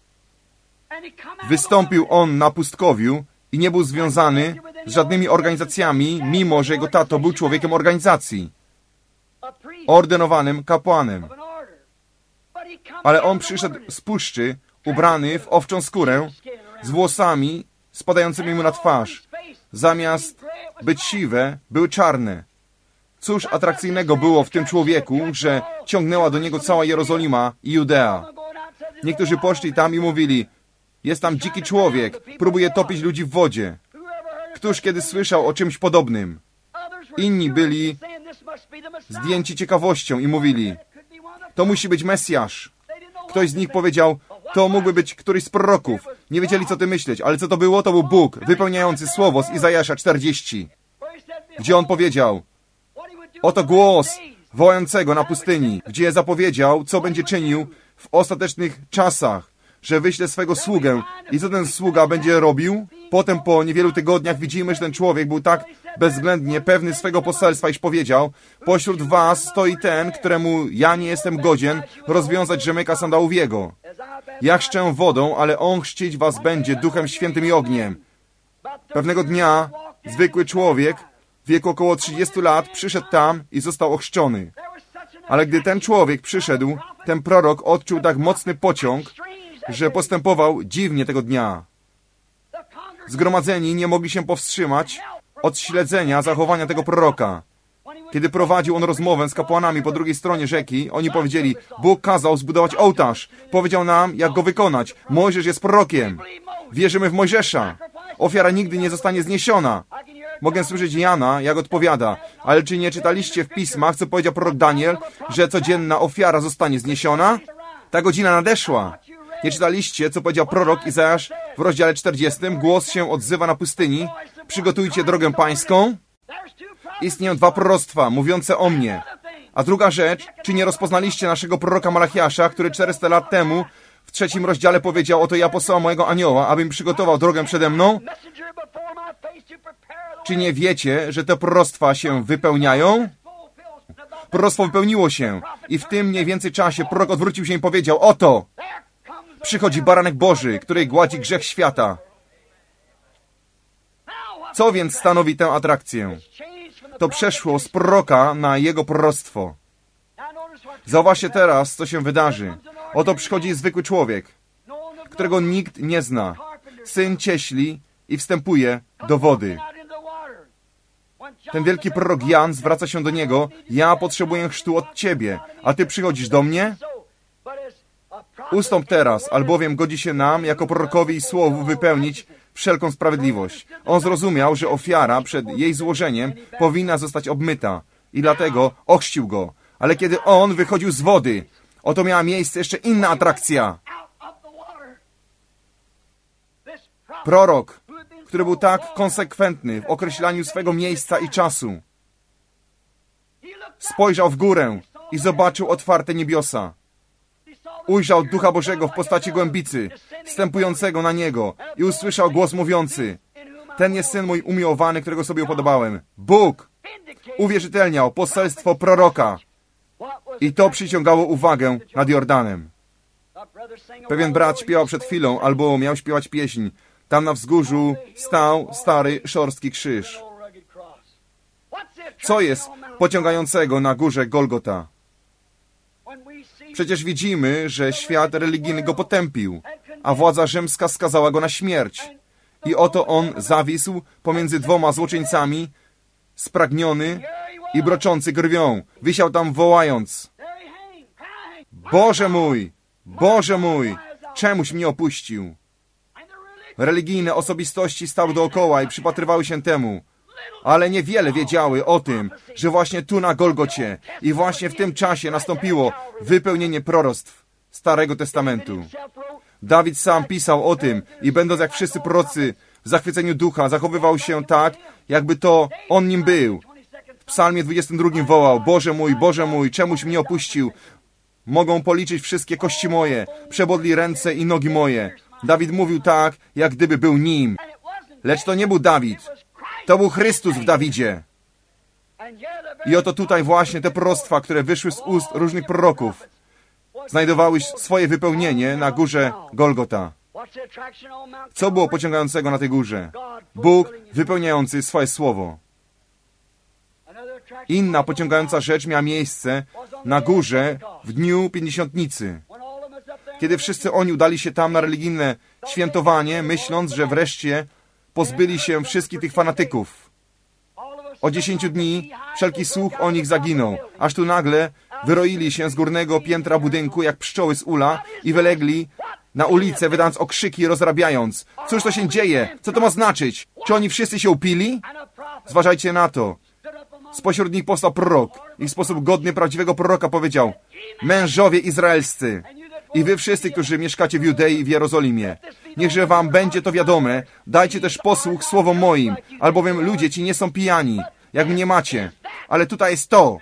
Wystąpił on na pustkowiu i nie był związany z żadnymi organizacjami, mimo że jego tato był człowiekiem organizacji, ordynowanym kapłanem. Ale on przyszedł z puszczy, ubrany w owczą skórę, z włosami spadającymi mu na twarz. Zamiast być siwe, były czarne. Cóż atrakcyjnego było w tym człowieku, że ciągnęła do niego cała Jerozolima i Judea. Niektórzy poszli tam i mówili: jest tam dziki człowiek, próbuje topić ludzi w wodzie. Któż kiedy słyszał o czymś podobnym? Inni byli zdjęci ciekawością i mówili: to musi być Mesjasz. Ktoś z nich powiedział: to mógłby być któryś z proroków. Nie wiedzieli, co ty myśleć, ale co to było? To był Bóg wypełniający słowo z Izajasza 40, gdzie on powiedział: oto głos wołającego na pustyni, gdzie zapowiedział, co będzie czynił w ostatecznych czasach, że wyśle swego sługę. I co ten sługa będzie robił? Potem po niewielu tygodniach widzimy, że ten człowiek był tak bezwzględnie pewny swego poselstwa, iż powiedział: pośród was stoi ten, któremu ja nie jestem godzien rozwiązać rzemyka sandałów jego. Ja chrzczę wodą, ale on chrzcić was będzie Duchem Świętym i ogniem. Pewnego dnia zwykły człowiek w wieku około 30 lat przyszedł tam i został ochrzczony. Ale gdy ten człowiek przyszedł, ten prorok odczuł tak mocny pociąg, że postępował dziwnie tego dnia. Zgromadzeni nie mogli się powstrzymać od śledzenia zachowania tego proroka. Kiedy prowadził on rozmowę z kapłanami po drugiej stronie rzeki, oni powiedzieli, Bóg kazał zbudować ołtarz. Powiedział nam, jak go wykonać. Mojżesz jest prorokiem. Wierzymy w Mojżesza. Ofiara nigdy nie zostanie zniesiona. Mogę słyszeć Jana, jak odpowiada. Ale czy nie czytaliście w pismach, co powiedział prorok Daniel, że codzienna ofiara zostanie zniesiona? Ta godzina nadeszła. Nie czytaliście, co powiedział prorok Izajasz w rozdziale 40? Głos się odzywa na pustyni. Przygotujcie drogę pańską. Istnieją dwa proroctwa mówiące o mnie. A druga rzecz, czy nie rozpoznaliście naszego proroka Malachiasza, który 400 lat temu w 3 rozdziale powiedział, oto ja posłał mojego anioła, aby mi przygotował drogę przede mną? Czy nie wiecie, że te proroctwa się wypełniają? Proroctwo wypełniło się i w tym mniej więcej czasie prorok odwrócił się i powiedział, oto przychodzi baranek Boży, który gładzi grzech świata. Co więc stanowi tę atrakcję? To przeszło z proroka na jego proroctwo. Zauważcie teraz, co się wydarzy. Oto przychodzi zwykły człowiek, którego nikt nie zna. Syn cieśli i wstępuje do wody. Ten wielki prorok Jan zwraca się do niego, ja potrzebuję chrztu od ciebie, a ty przychodzisz do mnie? Ustąp teraz, albowiem godzi się nam, jako prorokowi i słowu, wypełnić wszelką sprawiedliwość. On zrozumiał, że ofiara przed jej złożeniem powinna zostać obmyta i dlatego ochrzcił go. Ale kiedy on wychodził z wody, oto miała miejsce jeszcze inna atrakcja. Prorok, który był tak konsekwentny w określaniu swego miejsca i czasu, spojrzał w górę i zobaczył otwarte niebiosa. Ujrzał Ducha Bożego w postaci głębicy, wstępującego na niego i usłyszał głos mówiący, ten jest Syn mój umiłowany, którego sobie upodobałem. Bóg uwierzytelniał poselstwo proroka i to przyciągało uwagę nad Jordanem. Pewien brat śpiewał przed chwilą, albo miał śpiewać pieśń. Tam na wzgórzu stał stary, szorstki krzyż. Co jest pociągającego na górze Golgota? Przecież widzimy, że świat religijny go potępił, a władza rzymska skazała go na śmierć. I oto on zawisł pomiędzy dwoma złoczyńcami, spragniony i broczący krwią. Wisiał tam wołając, Boże mój, czemuś mnie opuścił? Religijne osobistości stały dookoła i przypatrywały się temu, ale niewiele wiedziały o tym, że właśnie tu na Golgocie i właśnie w tym czasie nastąpiło wypełnienie proroctw Starego Testamentu. Dawid sam pisał o tym i będąc jak wszyscy prorocy w zachwyceniu ducha, zachowywał się tak, jakby to on nim był. W psalmie 22 wołał, Boże mój, czemuś mnie opuścił? Mogą policzyć wszystkie kości moje, przebodli ręce i nogi moje. Dawid mówił tak, jak gdyby był nim. Lecz to nie był Dawid. To był Chrystus w Dawidzie. I oto tutaj właśnie te proroctwa, które wyszły z ust różnych proroków, znajdowały swoje wypełnienie na górze Golgota. Co było pociągającego na tej górze? Bóg wypełniający swoje słowo. Inna pociągająca rzecz miała miejsce na górze w dniu Pięćdziesiątnicy. Kiedy wszyscy oni udali się tam na religijne świętowanie, myśląc, że wreszcie pozbyli się wszystkich tych fanatyków. O 10 dni wszelki słuch o nich zaginął, aż tu nagle wyroili się z górnego piętra budynku jak pszczoły z ula i wylegli na ulicę, wydając okrzyki i rozrabiając. Cóż to się dzieje? Co to ma znaczyć? Czy oni wszyscy się upili? Zważajcie na to. Spośród nich powstał prorok i w sposób godny prawdziwego proroka powiedział: mężowie izraelscy i wy wszyscy, którzy mieszkacie w Judei i w Jerozolimie, niechże wam będzie to wiadome, dajcie też posłuch słowom moim, albowiem ludzie ci nie są pijani, jak mnie macie. Ale tutaj jest to,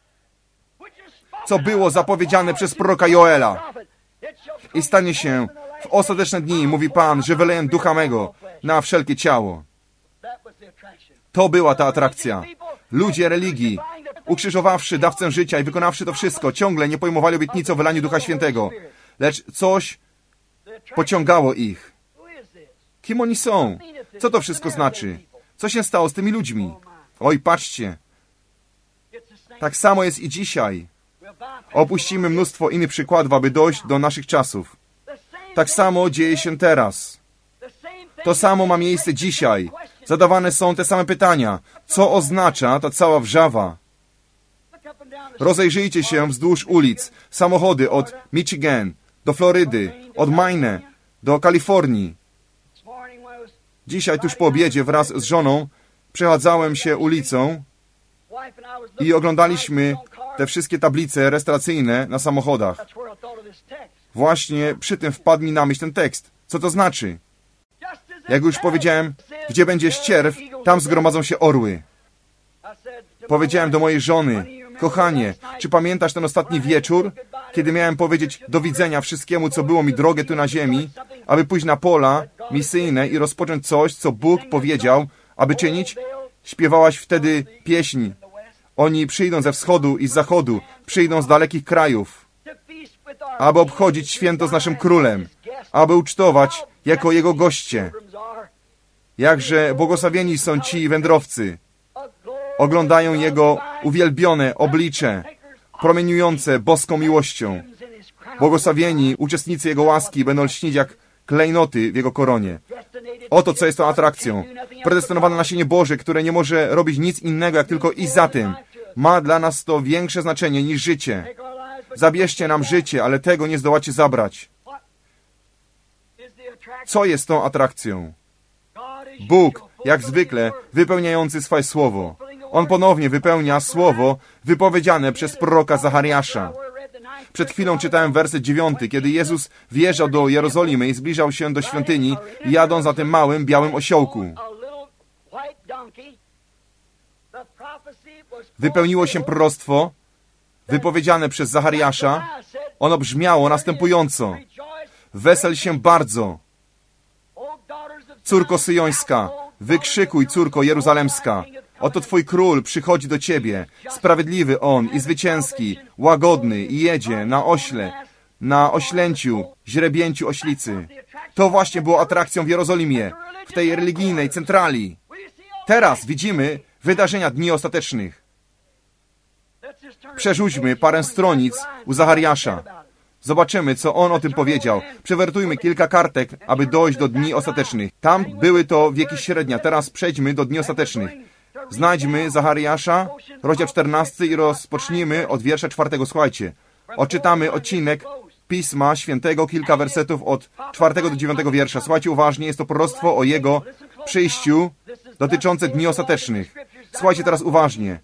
co było zapowiedziane przez proroka Joela. I stanie się w ostateczne dni, mówi Pan, że wyleję ducha mego na wszelkie ciało. To była ta atrakcja. Ludzie religii, ukrzyżowawszy dawcę życia i wykonawszy to wszystko, ciągle nie pojmowali obietnicy o wylaniu Ducha Świętego. Lecz coś pociągało ich. Kim oni są? Co to wszystko znaczy? Co się stało z tymi ludźmi? Oj, patrzcie. Tak samo jest i dzisiaj. Opuścimy mnóstwo innych przykładów, aby dojść do naszych czasów. Tak samo dzieje się teraz. To samo ma miejsce dzisiaj. Zadawane są te same pytania. Co oznacza ta cała wrzawa? Rozejrzyjcie się wzdłuż ulic. Samochody od Michigan do Florydy, od Maine do Kalifornii. Dzisiaj tuż po obiedzie wraz z żoną przechadzałem się ulicą i oglądaliśmy te wszystkie tablice rejestracyjne na samochodach. Właśnie przy tym wpadł mi na myśl ten tekst. Co to znaczy? Jak już powiedziałem, gdzie będzie ścierw, tam zgromadzą się orły. Powiedziałem do mojej żony, kochanie, czy pamiętasz ten ostatni wieczór, kiedy miałem powiedzieć do widzenia wszystkiemu, co było mi drogie tu na ziemi, aby pójść na pola misyjne i rozpocząć coś, co Bóg powiedział, aby czynić? Śpiewałaś wtedy pieśń. Oni przyjdą ze wschodu i z zachodu, przyjdą z dalekich krajów, aby obchodzić święto z naszym królem, aby ucztować jako jego goście. Jakże błogosławieni są ci wędrowcy. Oglądają jego uwielbione oblicze, promieniujące boską miłością. Błogosławieni uczestnicy jego łaski będą lśnić jak klejnoty w jego koronie. Oto co jest tą atrakcją. Predestynowane nasienie Boże, które nie może robić nic innego, jak tylko iść za tym. Ma dla nas to większe znaczenie niż życie. Zabierzcie nam życie, ale tego nie zdołacie zabrać. Co jest tą atrakcją? Bóg, jak zwykle, wypełniający swoje słowo. On ponownie wypełnia słowo wypowiedziane przez proroka Zachariasza. Przed chwilą czytałem werset 9, kiedy Jezus wjeżdżał do Jerozolimy i zbliżał się do świątyni, jadąc na tym małym, białym osiołku. Wypełniło się proroctwo wypowiedziane przez Zachariasza. Ono brzmiało następująco. Wesel się bardzo, córko syjońska, wykrzykuj, córko jeruzalemska. Oto Twój król przychodzi do Ciebie, sprawiedliwy On i zwycięski, łagodny i jedzie na ośle, na oślęciu, źrebięciu oślicy. To właśnie było atrakcją w Jerozolimie, w tej religijnej centrali. Teraz widzimy wydarzenia dni ostatecznych. Przerzućmy parę stronic u Zachariasza. Zobaczymy, co on o tym powiedział. Przewertujmy kilka kartek, aby dojść do dni ostatecznych. Tam były to wieki średnia, teraz przejdźmy do dni ostatecznych. Znajdźmy Zachariasza, rozdział 14 i rozpocznijmy od wiersza 4. Słuchajcie, odczytamy odcinek Pisma Świętego, kilka wersetów od 4 do 9 wiersza. Słuchajcie uważnie, jest to proroctwo o Jego przyjściu dotyczące dni ostatecznych. Słuchajcie teraz uważnie.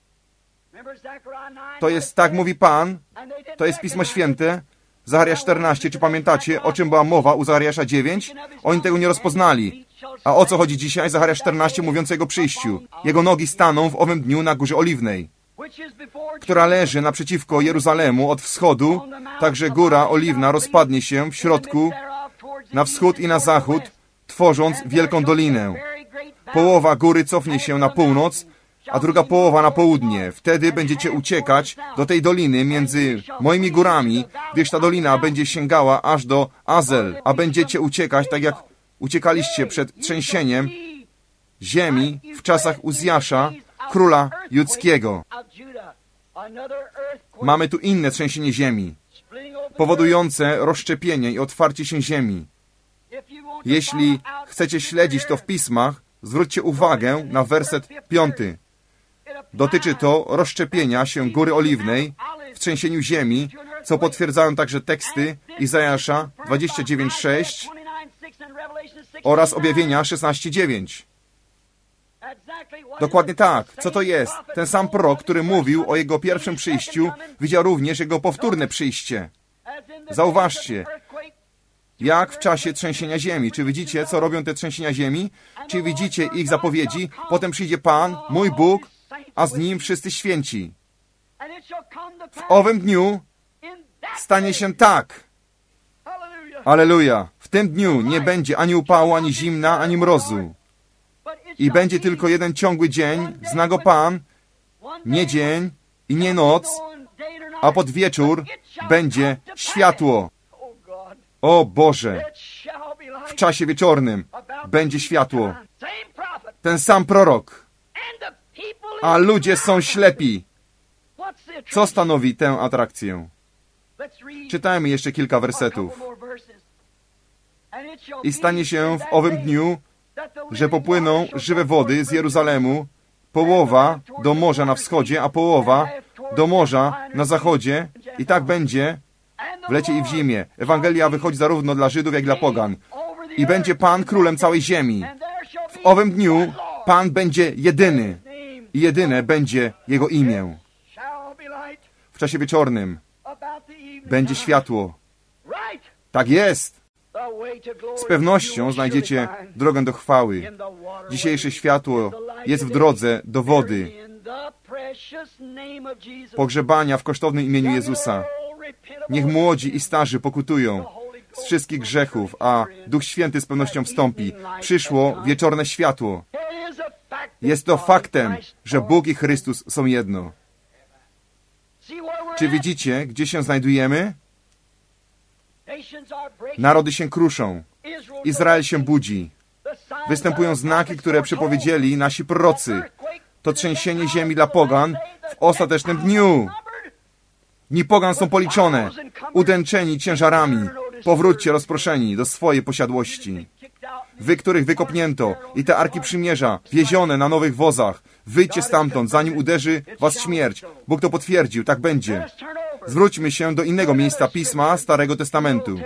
To jest, tak mówi Pan, to jest Pismo Święte, Zachariasz 14, czy pamiętacie, o czym była mowa u Zachariasza 9? Oni tego nie rozpoznali. A o co chodzi dzisiaj? Zachariasz 14 mówiąc o Jego przyjściu. Jego nogi staną w owym dniu na Górze Oliwnej, która leży naprzeciwko Jeruzalemu od wschodu, także Góra Oliwna rozpadnie się w środku, na wschód i na zachód, tworząc wielką dolinę. Połowa góry cofnie się na północ, a druga połowa na południe. Wtedy będziecie uciekać do tej doliny między moimi górami, gdyż ta dolina będzie sięgała aż do Azel, a będziecie uciekać tak jak uciekaliście przed trzęsieniem ziemi w czasach Uzjasza, króla judzkiego. Mamy tu inne trzęsienie ziemi, powodujące rozszczepienie i otwarcie się ziemi. Jeśli chcecie śledzić to w pismach, zwróćcie uwagę na werset 5. Dotyczy to rozszczepienia się Góry Oliwnej w trzęsieniu ziemi, co potwierdzają także teksty Izajasza 29:6 oraz Objawienia 16:9. Dokładnie tak. Co to jest? Ten sam prorok, który mówił o Jego pierwszym przyjściu, widział również Jego powtórne przyjście. Zauważcie, jak w czasie trzęsienia ziemi. Czy widzicie, co robią te trzęsienia ziemi? Czy widzicie ich zapowiedzi? Potem przyjdzie Pan, mój Bóg, a z Nim wszyscy święci. W owym dniu stanie się tak. Alleluja. W tym dniu nie będzie ani upału, ani zimna, ani mrozu. I będzie tylko jeden ciągły dzień, zna go Pan, nie dzień i nie noc, a pod wieczór będzie światło. O Boże, w czasie wieczornym będzie światło. Ten sam prorok, a ludzie są ślepi. Co stanowi tę atrakcję? Czytajmy jeszcze kilka wersetów. I stanie się w owym dniu, że popłyną żywe wody z Jeruzalemu, połowa do morza na wschodzie, a połowa do morza na zachodzie i tak będzie w lecie i w zimie. Ewangelia wychodzi zarówno dla Żydów, jak i dla pogan. I będzie Pan królem całej ziemi. W owym dniu Pan będzie jedyny i jedyne będzie Jego imię. W czasie wieczornym będzie światło. Tak jest. Z pewnością znajdziecie drogę do chwały. Dzisiejsze światło jest w drodze do wody, pogrzebania w kosztownym imieniu Jezusa. Niech młodzi i starzy pokutują z wszystkich grzechów, a Duch Święty z pewnością wstąpi. Przyszło wieczorne światło. Jest to faktem, że Bóg i Chrystus są jedno. Czy widzicie, gdzie się znajdujemy? Narody się kruszą. Izrael się budzi. Występują znaki, które przepowiedzieli nasi prorocy. To trzęsienie ziemi dla pogan w ostatecznym dniu. Dni pogan są policzone, udęczeni ciężarami. Powróćcie rozproszeni do swojej posiadłości. Wy, których wykopnięto, i te arki przymierza, wiezione na nowych wozach, wyjdźcie stamtąd, zanim uderzy was śmierć. Bóg to potwierdził, tak będzie. Zwróćmy się do innego miejsca Pisma Starego Testamentu.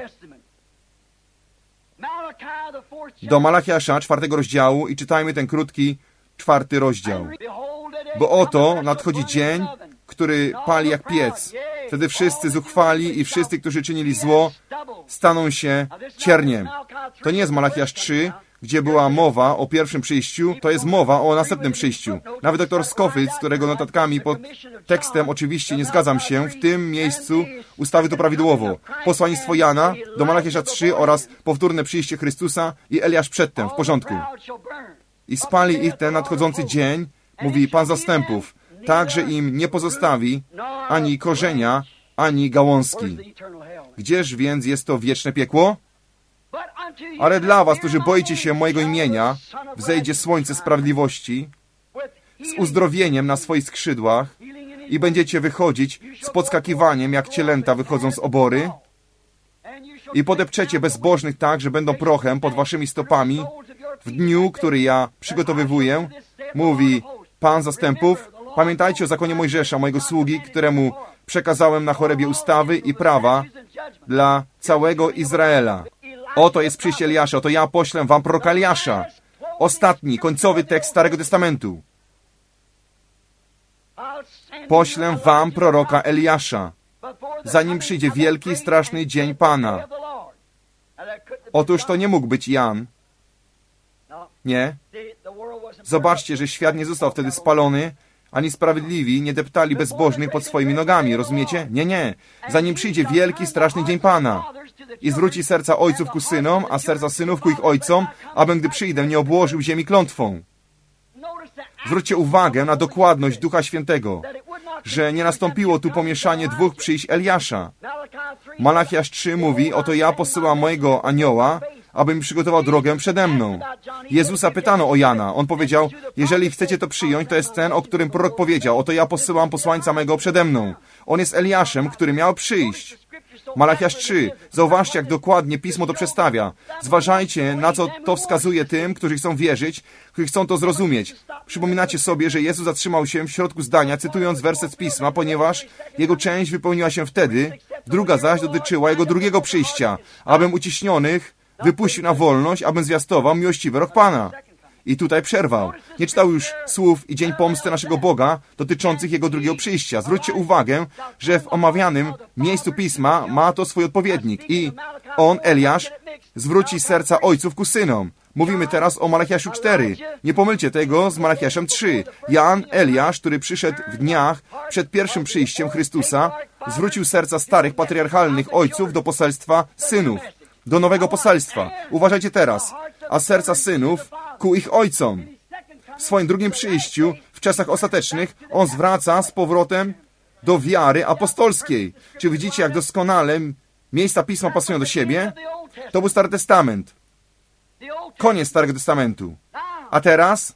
Do Malachiasza, 4 rozdziału, i czytajmy ten krótki 4 rozdział. Bo oto nadchodzi dzień, który pali jak piec. Wtedy wszyscy zuchwali i wszyscy, którzy czynili zło, staną się cierniem. To nie jest Malachiasz 3, gdzie była mowa o pierwszym przyjściu, to jest mowa o następnym przyjściu. Nawet dr Scofield, z którego notatkami pod tekstem oczywiście nie zgadzam się, w tym miejscu ustawił to prawidłowo. Posłannictwo Jana do Malachiasza 3 oraz powtórne przyjście Chrystusa i Eliasz przedtem, w porządku. I spali ich ten nadchodzący dzień, mówi Pan zastępów, tak, że im nie pozostawi ani korzenia, ani gałązki. Gdzież więc jest to wieczne piekło? Ale dla was, którzy boicie się mojego imienia, wzejdzie słońce sprawiedliwości z uzdrowieniem na swoich skrzydłach i będziecie wychodzić z podskakiwaniem, jak cielęta wychodzą z obory, i podepczecie bezbożnych tak, że będą prochem pod waszymi stopami w dniu, który ja przygotowywuję, mówi Pan zastępów. Pamiętajcie o zakonie Mojżesza, mojego sługi, któremu przekazałem na chorebie ustawy i prawa dla całego Izraela. Oto jest przyjście Eliasza, oto ja poślę wam proroka Eliasza. Ostatni, końcowy tekst Starego Testamentu. Poślę wam proroka Eliasza, zanim przyjdzie wielki i straszny dzień Pana. Otóż to nie mógł być Jan. Nie. Zobaczcie, że świat nie został wtedy spalony, ani sprawiedliwi nie deptali bezbożnych pod swoimi nogami, rozumiecie? Nie, nie. Zanim przyjdzie wielki, straszny dzień Pana i zwróci serca ojców ku synom, a serca synów ku ich ojcom, abym, gdy przyjdę, nie obłożył ziemi klątwą. Zwróćcie uwagę na dokładność Ducha Świętego, że nie nastąpiło tu pomieszanie dwóch przyjść Eliasza. Malachiasz 3 mówi, oto ja posyłam mojego anioła, aby mi przygotował drogę przede mną. Jezusa pytano o Jana. On powiedział, jeżeli chcecie to przyjąć, to jest ten, o którym prorok powiedział, oto ja posyłam posłańca mego przede mną. On jest Eliaszem, który miał przyjść. Malachiasz 3. Zauważcie, jak dokładnie Pismo to przedstawia. Zważajcie, na co to wskazuje tym, którzy chcą wierzyć, którzy chcą to zrozumieć. Przypominacie sobie, że Jezus zatrzymał się w środku zdania, cytując werset z Pisma, ponieważ jego część wypełniła się wtedy, druga zaś dotyczyła jego drugiego przyjścia, abym uciśnionych wypuścił na wolność, abym zwiastował miłościwy rok Pana. I tutaj przerwał. Nie czytał już słów i dzień pomsty naszego Boga dotyczących Jego drugiego przyjścia. Zwróćcie uwagę, że w omawianym miejscu Pisma ma to swój odpowiednik. I on, Eliasz, zwróci serca ojców ku synom. Mówimy teraz o Malachiaszu 4. Nie pomylcie tego z Malachiaszem 3. Jan, Eliasz, który przyszedł w dniach przed pierwszym przyjściem Chrystusa, zwrócił serca starych patriarchalnych ojców do poselstwa synów. Do nowego poselstwa. Uważajcie teraz. A serca synów ku ich ojcom. W swoim drugim przyjściu, w czasach ostatecznych, on zwraca z powrotem do wiary apostolskiej. Czy widzicie, jak doskonale miejsca Pisma pasują do siebie? To był Stary Testament. Koniec Starego Testamentu. A teraz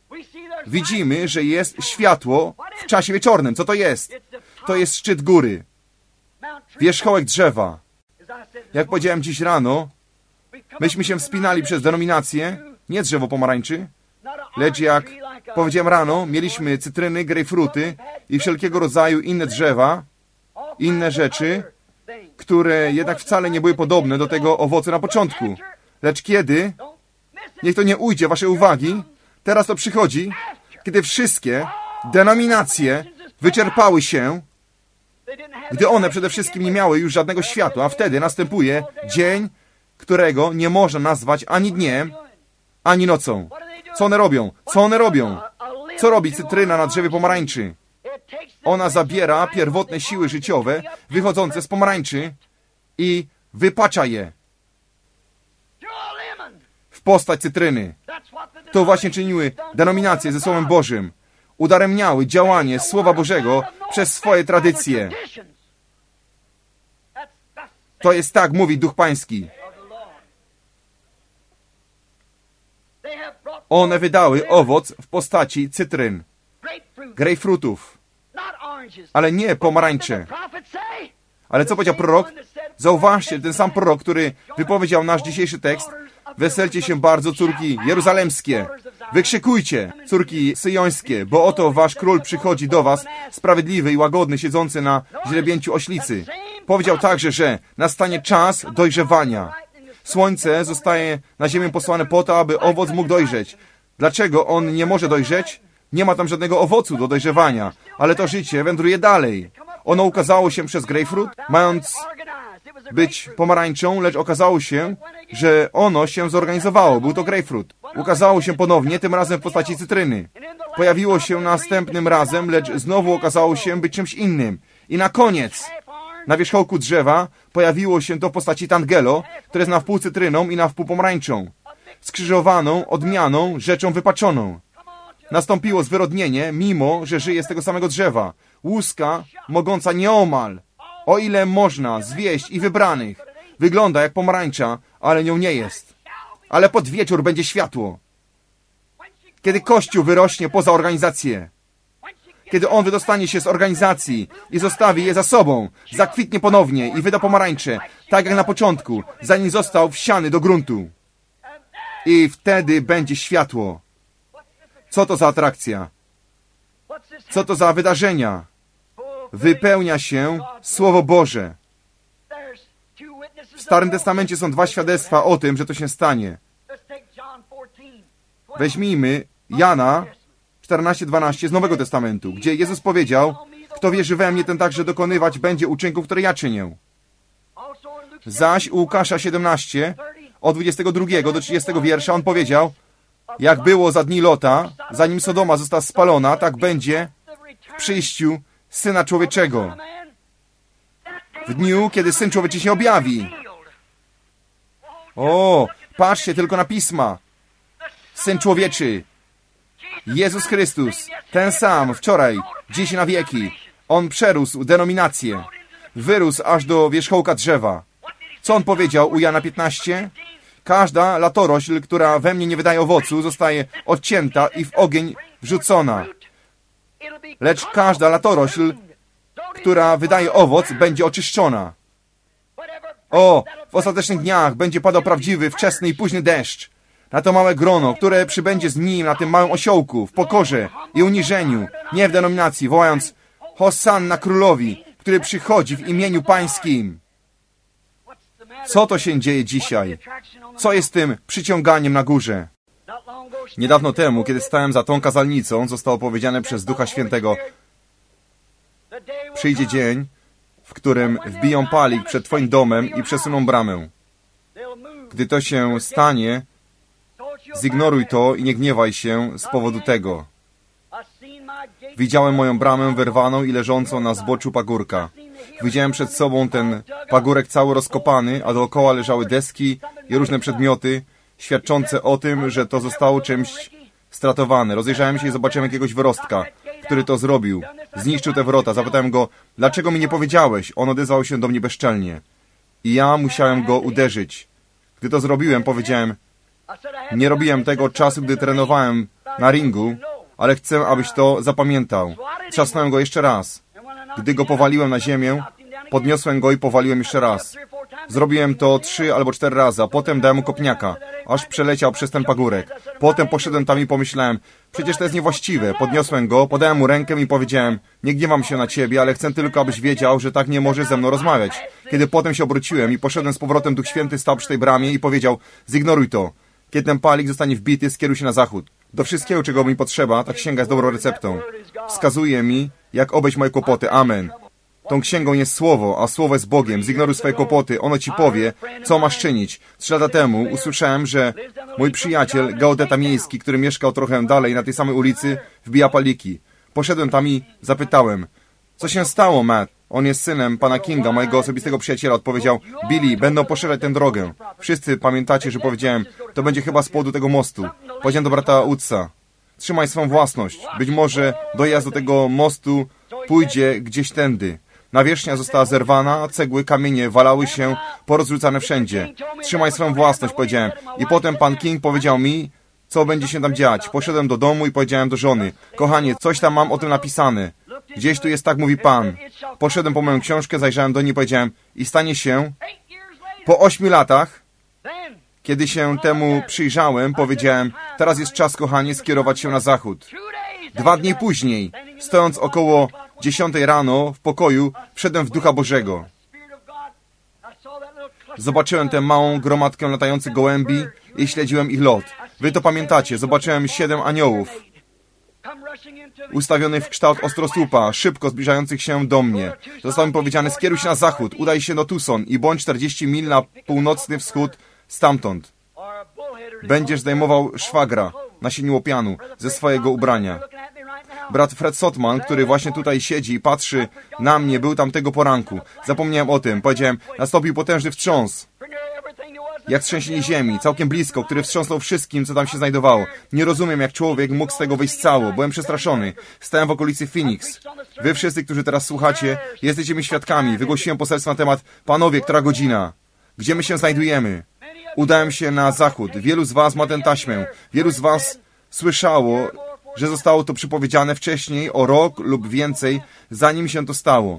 widzimy, że jest światło w czasie wieczornym. Co to jest? To jest szczyt góry. Wierzchołek drzewa. Jak powiedziałem dziś rano, myśmy się wspinali przez denominację, nie drzewo pomarańczy, lecz jak Powiedziałem rano, mieliśmy cytryny, grejpfruty i wszelkiego rodzaju inne drzewa, inne rzeczy, które jednak wcale nie były podobne do tego owocu na początku. Lecz kiedy, niech to nie ujdzie waszej uwagi, teraz to przychodzi, kiedy wszystkie denominacje wyczerpały się, gdy one przede wszystkim nie miały już żadnego światła, a wtedy następuje dzień, którego nie można nazwać ani dniem, ani nocą. Co one robią? Co one robią? Co robi cytryna na drzewie pomarańczy? Ona zabiera pierwotne siły życiowe wychodzące z pomarańczy i wypacza je w postać cytryny. To właśnie czyniły denominacje ze Słowem Bożym. Udaremniały działanie Słowa Bożego przez swoje tradycje. To jest tak, mówi Duch Pański. One wydały owoc w postaci cytryn, grejpfrutów, ale nie pomarańcze. Ale co powiedział prorok? Zauważcie, ten sam prorok, który wypowiedział nasz dzisiejszy tekst. Weselcie się bardzo, córki jeruzalemskie. Wykrzykujcie, córki syjońskie, bo oto wasz król przychodzi do was, sprawiedliwy i łagodny, siedzący na źrebięciu oślicy. Powiedział także, że nastanie czas dojrzewania. Słońce zostaje na ziemię posłane po to, aby owoc mógł dojrzeć. Dlaczego on nie może dojrzeć? Nie ma tam żadnego owocu do dojrzewania, ale to życie wędruje dalej. Ono ukazało się przez grejpfrut, mając być pomarańczą, lecz okazało się, że ono się zorganizowało. Był to grejpfrut. Ukazało się ponownie, tym razem w postaci cytryny. Pojawiło się następnym razem, lecz znowu okazało się być czymś innym. I na koniec, na wierzchołku drzewa, pojawiło się to w postaci tangelo, które jest na wpół cytryną i na wpół pomarańczą. Skrzyżowaną, odmianą, rzeczą wypaczoną. Nastąpiło zwyrodnienie, mimo że żyje z tego samego drzewa. Łuska, mogąca nieomal, o ile można, zwieść i wybranych. Wygląda jak pomarańcza, ale nią nie jest. Ale pod wieczór będzie światło. Kiedy Kościół wyrośnie poza organizację. Kiedy on wydostanie się z organizacji i zostawi je za sobą, zakwitnie ponownie i wyda pomarańcze, tak jak na początku, zanim został wsiany do gruntu. I wtedy będzie światło. Co to za atrakcja? Co to za wydarzenia? Wypełnia się Słowo Boże. W Starym Testamencie są dwa świadectwa o tym, że to się stanie. Weźmijmy Jana 14:12 z Nowego Testamentu, gdzie Jezus powiedział: kto wierzy we mnie, ten także dokonywać będzie uczynków, które ja czynię. Zaś u Łukasza 17, od 22 do 30 wiersza, on powiedział: jak było za dni Lota, zanim Sodoma została spalona, tak będzie w przyjściu Syna Człowieczego. W dniu, kiedy Syn Człowieczy się objawi. O, patrzcie tylko na Pisma. Syn Człowieczy, Jezus Chrystus, ten sam wczoraj, dziś na wieki. On przerósł denominację. Wyrósł aż do wierzchołka drzewa. Co on powiedział u Jana 15? Każda latorośl, która we mnie nie wydaje owocu, zostaje odcięta i w ogień wrzucona. Lecz każda latorośl, która wydaje owoc, będzie oczyszczona. O, w ostatecznych dniach będzie padał prawdziwy, wczesny i późny deszcz. Na to małe grono, które przybędzie z nim na tym małym osiołku, w pokorze i uniżeniu, nie w denominacji, wołając: Hosanna Królowi, który przychodzi w imieniu Pańskim. Co to się dzieje dzisiaj? Co jest tym przyciąganiem na górze? Niedawno temu, kiedy stałem za tą kazalnicą, zostało powiedziane przez Ducha Świętego: przyjdzie dzień, w którym wbiją palik przed Twoim domem i przesuną bramę. Gdy to się stanie, zignoruj to i nie gniewaj się z powodu tego. Widziałem moją bramę wyrwaną i leżącą na zboczu pagórka. Widziałem przed sobą ten pagórek cały rozkopany, a dookoła leżały deski i różne przedmioty, świadczące o tym, że to zostało czymś stratowane. Rozejrzałem się i zobaczyłem jakiegoś wyrostka, który to zrobił. Zniszczył te wrota. Zapytałem go: dlaczego mi nie powiedziałeś? On odezwał się do mnie bezczelnie. I ja musiałem go uderzyć. Gdy to zrobiłem, powiedziałem: nie robiłem tego od czasu, gdy trenowałem na ringu, ale chcę, abyś to zapamiętał. Trzasnąłem go jeszcze raz. Gdy go powaliłem na ziemię, podniosłem go i powaliłem jeszcze raz. Zrobiłem to 3 albo 4 razy, a potem dałem mu kopniaka, aż przeleciał przez ten pagórek. Potem poszedłem tam i pomyślałem, przecież to jest niewłaściwe. Podniosłem go, podałem mu rękę i powiedziałem, nie gniewam się na ciebie, ale chcę tylko, abyś wiedział, że tak nie możesz ze mną rozmawiać. Kiedy potem się obróciłem i poszedłem z powrotem, Duch Święty stał przy tej bramie i powiedział, zignoruj to. Kiedy ten palik zostanie wbity, skieruj się na zachód. Do wszystkiego, czego mi potrzeba, ta księga jest dobrą receptą. Wskazuje mi, jak obejść moje kłopoty. Amen. Tą księgą jest Słowo, a Słowo jest Bogiem. Zignoruj swoje kłopoty, ono ci powie, co masz czynić. 3 lata temu usłyszałem, że mój przyjaciel, geodeta miejski, który mieszkał trochę dalej na tej samej ulicy, wbija paliki. Poszedłem tam i zapytałem, co się stało, Matt? On jest synem pana Kinga, mojego osobistego przyjaciela. Odpowiedział, Billy, będą poszerzać tę drogę. Wszyscy pamiętacie, że powiedziałem, to będzie chyba z powodu tego mostu. Powiedziałem do brata Woodsa, trzymaj swoją własność. Być może dojazd do tego mostu pójdzie gdzieś tędy. Nawierzchnia została zerwana, a cegły, kamienie walały się porozrzucane wszędzie. Trzymaj swoją własność, powiedziałem. I potem pan King powiedział mi, co będzie się tam dziać. Poszedłem do domu i powiedziałem do żony, kochanie, coś tam mam o tym napisane. Gdzieś tu jest, tak mówi Pan. Poszedłem po moją książkę, zajrzałem do niej i powiedziałem, i stanie się po 8 latach, kiedy się temu przyjrzałem, powiedziałem, teraz jest czas, kochanie, skierować się na zachód. 2 dni później, stojąc około 10 rano w pokoju, wszedłem w Ducha Bożego. Zobaczyłem tę małą gromadkę latających gołębi i śledziłem ich lot. Wy to pamiętacie, zobaczyłem 7 aniołów, ustawiony w kształt ostrosłupa, szybko zbliżających się do mnie. Zostało mi powiedziane, skieruj się na zachód, udaj się do Tucson i bądź 40 mil na północny wschód stamtąd. Będziesz zdejmował szwagra na sieniu łopianu ze swojego ubrania. Brat Fred Sotman, który właśnie tutaj siedzi i patrzy na mnie, był tam tego poranku. Zapomniałem o tym. Powiedziałem, nastąpił potężny wstrząs. Jak trzęsienie ziemi, całkiem blisko, który wstrząsnął wszystkim, co tam się znajdowało. Nie rozumiem, jak człowiek mógł z tego wyjść cało. Byłem przestraszony. Stałem w okolicy Phoenix. Wy wszyscy, którzy teraz słuchacie, jesteście mi świadkami. Wygłosiłem poselstwo na temat, panowie, która godzina? Gdzie my się znajdujemy? Udałem się na zachód. Wielu z was ma tę taśmę. Wielu z was słyszało, że zostało to przypowiedziane wcześniej, o rok lub więcej, zanim się to stało.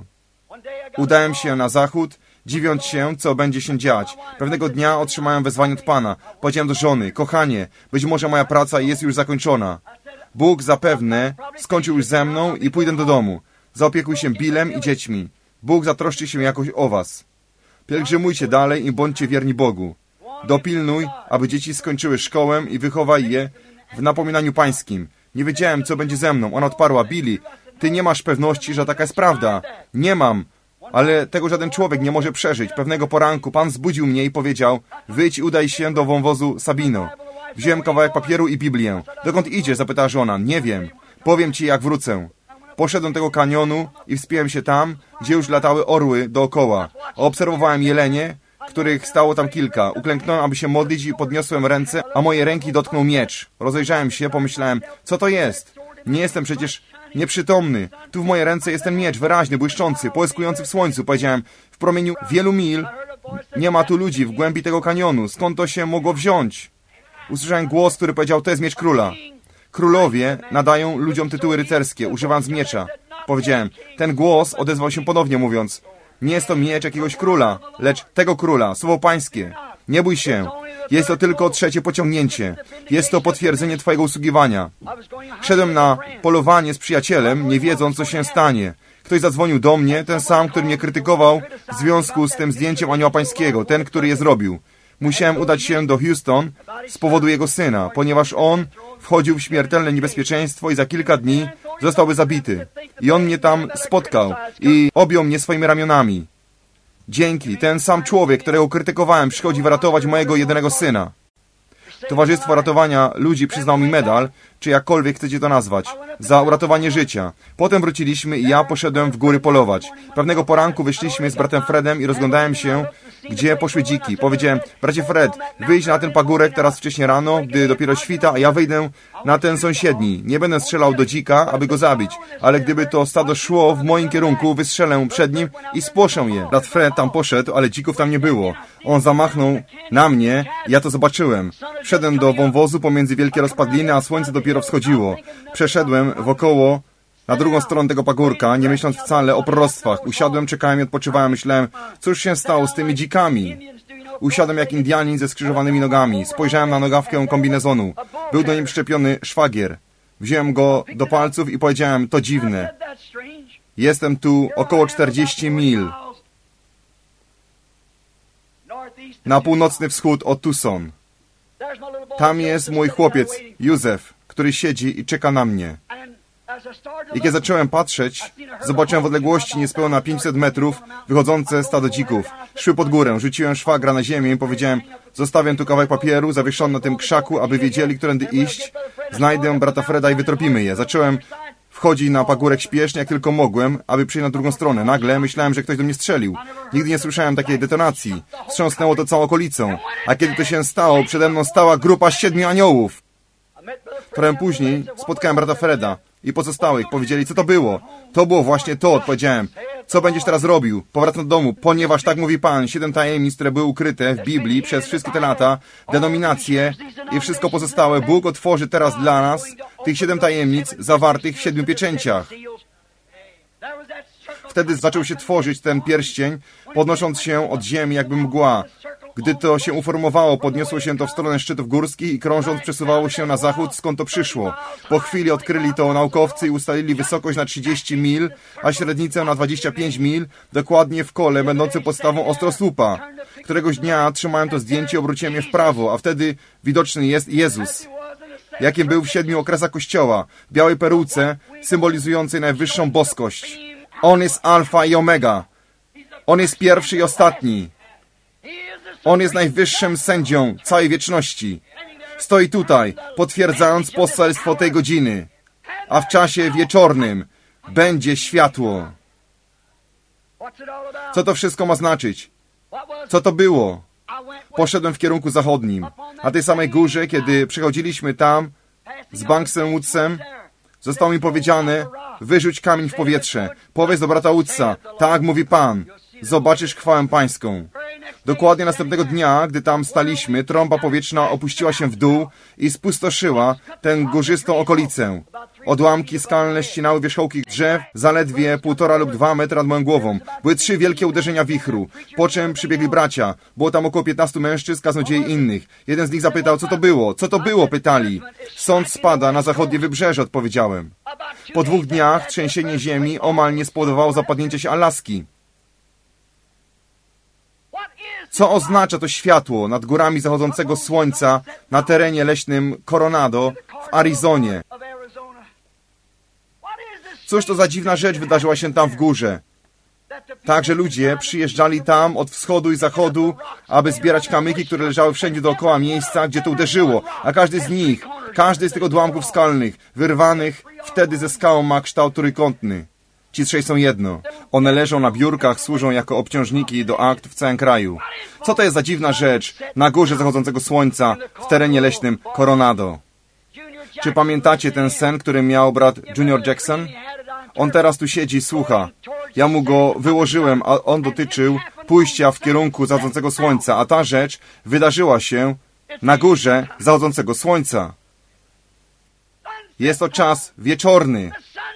Udałem się na zachód, dziwiąc się, co będzie się dziać. Pewnego dnia otrzymałem wezwanie od Pana. Powiedziałem do żony, kochanie, być może moja praca jest już zakończona. Bóg zapewne skończył już ze mną i pójdę do domu. Zaopiekuj się Billem i dziećmi. Bóg zatroszczy się jakoś o was. Pielgrzymujcie dalej i bądźcie wierni Bogu. Dopilnuj, aby dzieci skończyły szkołę i wychowaj je w napominaniu pańskim. Nie wiedziałem, co będzie ze mną. Ona odparła, Billy, ty nie masz pewności, że taka jest prawda. Nie mam, ale tego żaden człowiek nie może przeżyć. Pewnego poranku Pan zbudził mnie i powiedział, wyjdź i udaj się do wąwozu Sabino. Wziąłem kawałek papieru i Biblię. Dokąd idziesz? Zapytała żona. Nie wiem. Powiem ci, jak wrócę. Poszedłem do tego kanionu i wspiąłem się tam, gdzie już latały orły dookoła. Obserwowałem jelenie, których stało tam kilka. Uklęknąłem, aby się modlić i podniosłem ręce, a moje ręki dotknął miecz. Rozejrzałem się, pomyślałem, co to jest? Nie jestem przecież nieprzytomny. Tu w mojej ręce jest ten miecz, wyraźny, błyszczący, połyskujący w słońcu. Powiedziałem, w promieniu wielu mil nie ma tu ludzi w głębi tego kanionu. Skąd to się mogło wziąć? Usłyszałem głos, który powiedział, to jest miecz króla. Królowie nadają ludziom tytuły rycerskie, używając miecza. Powiedziałem, ten głos odezwał się ponownie, mówiąc, nie jest to miecz jakiegoś króla, lecz tego króla, słowo pańskie. Nie bój się. Jest to tylko 3. pociągnięcie. Jest to potwierdzenie twojego usługiwania. Szedłem na polowanie z przyjacielem, nie wiedząc, co się stanie. Ktoś zadzwonił do mnie, ten sam, który mnie krytykował w związku z tym zdjęciem anioła pańskiego, ten, który je zrobił. Musiałem udać się do Houston z powodu jego syna, ponieważ on wchodził w śmiertelne niebezpieczeństwo i za kilka dni zostałby zabity. I on mnie tam spotkał i objął mnie swoimi ramionami. Dzięki, ten sam człowiek, którego krytykowałem, przychodzi wyratować mojego jedynego syna. Towarzystwo Ratowania Ludzi przyznał mi medal, czy jakkolwiek chcecie to nazwać, za uratowanie życia. Potem wróciliśmy i ja poszedłem w góry polować. Pewnego poranku wyszliśmy z bratem Fredem i rozglądałem się, gdzie poszły dziki. Powiedziałem, bracie Fred, wyjdź na ten pagórek teraz wcześnie rano, gdy dopiero świta, a ja wyjdę na ten sąsiedni. Nie będę strzelał do dzika, aby go zabić, ale gdyby to stado szło w moim kierunku, wystrzelę przed nim i spłoszę je. Brat Fred tam poszedł, ale dzików tam nie było. On zamachnął na mnie i ja to zobaczyłem. Wszedłem do wąwozu pomiędzy wielkie rozpadliny, a słońce dopiero wschodziło. Przeszedłem wokoło na drugą stronę tego pagórka, nie myśląc wcale o proroctwach. Usiadłem, czekałem i odpoczywałem. Myślałem, cóż się stało z tymi dzikami? Usiadłem jak Indianin ze skrzyżowanymi nogami. Spojrzałem na nogawkę kombinezonu. Był do niej przyczepiony szwagier. Wziąłem go do palców i powiedziałem, to dziwne. Jestem tu około 40 mil. Na północny wschód od Tucson. Tam jest mój chłopiec, Józef, który siedzi i czeka na mnie. I kiedy zacząłem patrzeć, zobaczyłem w odległości niespełna 500 metrów wychodzące stado dzików. Szły pod górę, rzuciłem szwagra na ziemię i powiedziałem, zostawię tu kawałek papieru zawieszony na tym krzaku, aby wiedzieli, którędy iść. Znajdę brata Freda i wytropimy je. Zacząłem wchodzić na pagórek śpiesznie, jak tylko mogłem, aby przejść na drugą stronę. Nagle myślałem, że ktoś do mnie strzelił. Nigdy nie słyszałem takiej detonacji. Wstrząsnęło to całą okolicą. A kiedy to się stało, przede mną stała grupa 7 aniołów. Trochę później spotkałem brata Freda i pozostałych. Powiedzieli, co to było. To było właśnie to, odpowiedziałem. Co będziesz teraz robił? Powracam do domu, ponieważ tak mówi Pan, 7 tajemnic, które były ukryte w Biblii przez wszystkie te lata, denominacje i wszystko pozostałe. Bóg otworzy teraz dla nas tych 7 tajemnic zawartych w 7 pieczęciach. Wtedy zaczął się tworzyć ten pierścień, podnosząc się od ziemi jakby mgła. Gdy to się uformowało, podniosło się to w stronę szczytów górskich i krążąc przesuwało się na zachód, skąd to przyszło. Po chwili odkryli to naukowcy i ustalili wysokość na 30 mil, a średnicę na 25 mil, dokładnie w kole będącym podstawą ostrosłupa. Któregoś dnia trzymałem to zdjęcie, obróciłem je w prawo, a wtedy widoczny jest Jezus. Jakim był w 7 okresach Kościoła, w białej peruce, symbolizującej najwyższą boskość. On jest alfa i omega. On jest pierwszy i ostatni. On jest najwyższym sędzią całej wieczności. Stoi tutaj, potwierdzając poselstwo tej godziny. A w czasie wieczornym będzie światło. Co to wszystko ma znaczyć? Co to było? Poszedłem w kierunku zachodnim. Na tej samej górze, kiedy przechodziliśmy tam z Banksem Woodsem, zostało mi powiedziane, wyrzuć kamień w powietrze. Powiedz do brata Woodsa, tak mówi Pan, zobaczysz chwałę pańską. Dokładnie następnego dnia, gdy tam staliśmy, trąba powietrzna opuściła się w dół i spustoszyła tę górzystą okolicę. Odłamki skalne ścinały wierzchołki drzew zaledwie 1,5 lub 2 metry nad moją głową. Były 3 wielkie uderzenia wichru, po czym przybiegli bracia. Było tam około 15 mężczyzn, kaznodziei innych. Jeden z nich zapytał, co to było? Co to było? Pytali. Sąd spada na zachodnie wybrzeże, odpowiedziałem. Po 2 dniach trzęsienie ziemi omal nie spowodowało zapadnięcia się Alaski. Co oznacza to światło nad górami zachodzącego słońca na terenie leśnym Coronado w Arizonie? Cóż to za dziwna rzecz wydarzyła się tam w górze? Także ludzie przyjeżdżali tam od wschodu i zachodu, aby zbierać kamyki, które leżały wszędzie dookoła miejsca, gdzie to uderzyło. A każdy z tych odłamków skalnych, wyrwanych wtedy ze skałą, ma kształt trójkątny. Ci trzej są jedno. One leżą na biurkach, służą jako obciążniki do akt w całym kraju. Co to jest za dziwna rzecz na górze zachodzącego słońca w terenie leśnym Coronado? Czy pamiętacie ten sen, który miał brat Junior Jackson? On teraz tu siedzi i słucha. Ja mu go wyłożyłem, a on dotyczył pójścia w kierunku zachodzącego słońca, a ta rzecz wydarzyła się na górze zachodzącego słońca. Jest to czas wieczorny.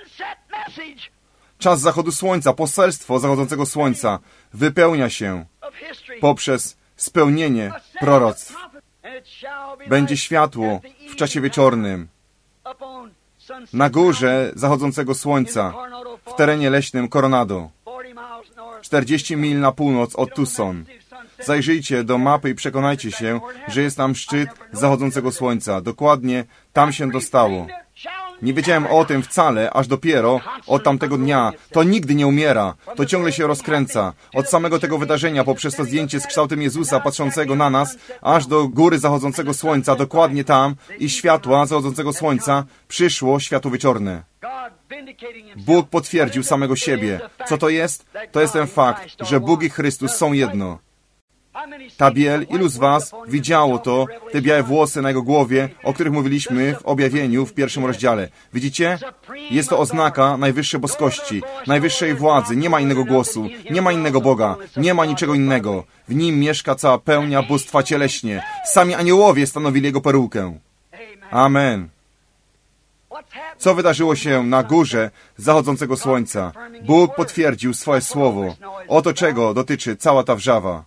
Czas zachodu słońca, poselstwo zachodzącego słońca wypełnia się poprzez spełnienie proroctw. Będzie światło w czasie wieczornym na górze zachodzącego słońca w terenie leśnym Coronado, 40 mil na północ od Tucson. Zajrzyjcie do mapy i przekonajcie się, że jest tam szczyt zachodzącego słońca. Dokładnie tam się dostało. Nie wiedziałem o tym wcale, aż dopiero od tamtego dnia. To nigdy nie umiera. To ciągle się rozkręca. Od samego tego wydarzenia, poprzez to zdjęcie z kształtem Jezusa patrzącego na nas, aż do góry zachodzącego słońca, dokładnie tam i światła zachodzącego słońca, przyszło światło wieczorne. Bóg potwierdził samego siebie. Co to jest? To jest ten fakt, że Bóg i Chrystus są jedno. Ta biel, ilu z was widziało to, te białe włosy na jego głowie, o których mówiliśmy w objawieniu w 1 rozdziale. Widzicie? Jest to oznaka najwyższej boskości, najwyższej władzy. Nie ma innego głosu, nie ma innego Boga, nie ma niczego innego. W nim mieszka cała pełnia bóstwa cieleśnie. Sami aniołowie stanowili jego perukę. Amen. Co wydarzyło się na górze zachodzącego słońca? Bóg potwierdził swoje słowo. Oto czego dotyczy cała ta wrzawa.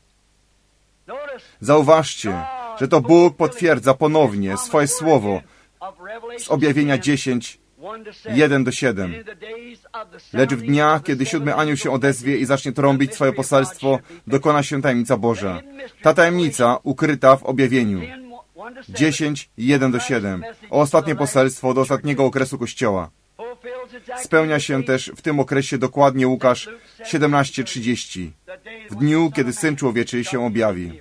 Zauważcie, że to Bóg potwierdza ponownie swoje słowo z Objawienia 10, 1-7. Lecz w dniach, kiedy 7 anioł się odezwie i zacznie trąbić swoje poselstwo, dokona się tajemnica Boża. Ta tajemnica ukryta w Objawieniu 10, 1-7. O ostatnie poselstwo do ostatniego okresu Kościoła. Spełnia się też w tym okresie dokładnie Łukasz 17:30. W dniu, kiedy Syn Człowieczy się objawi.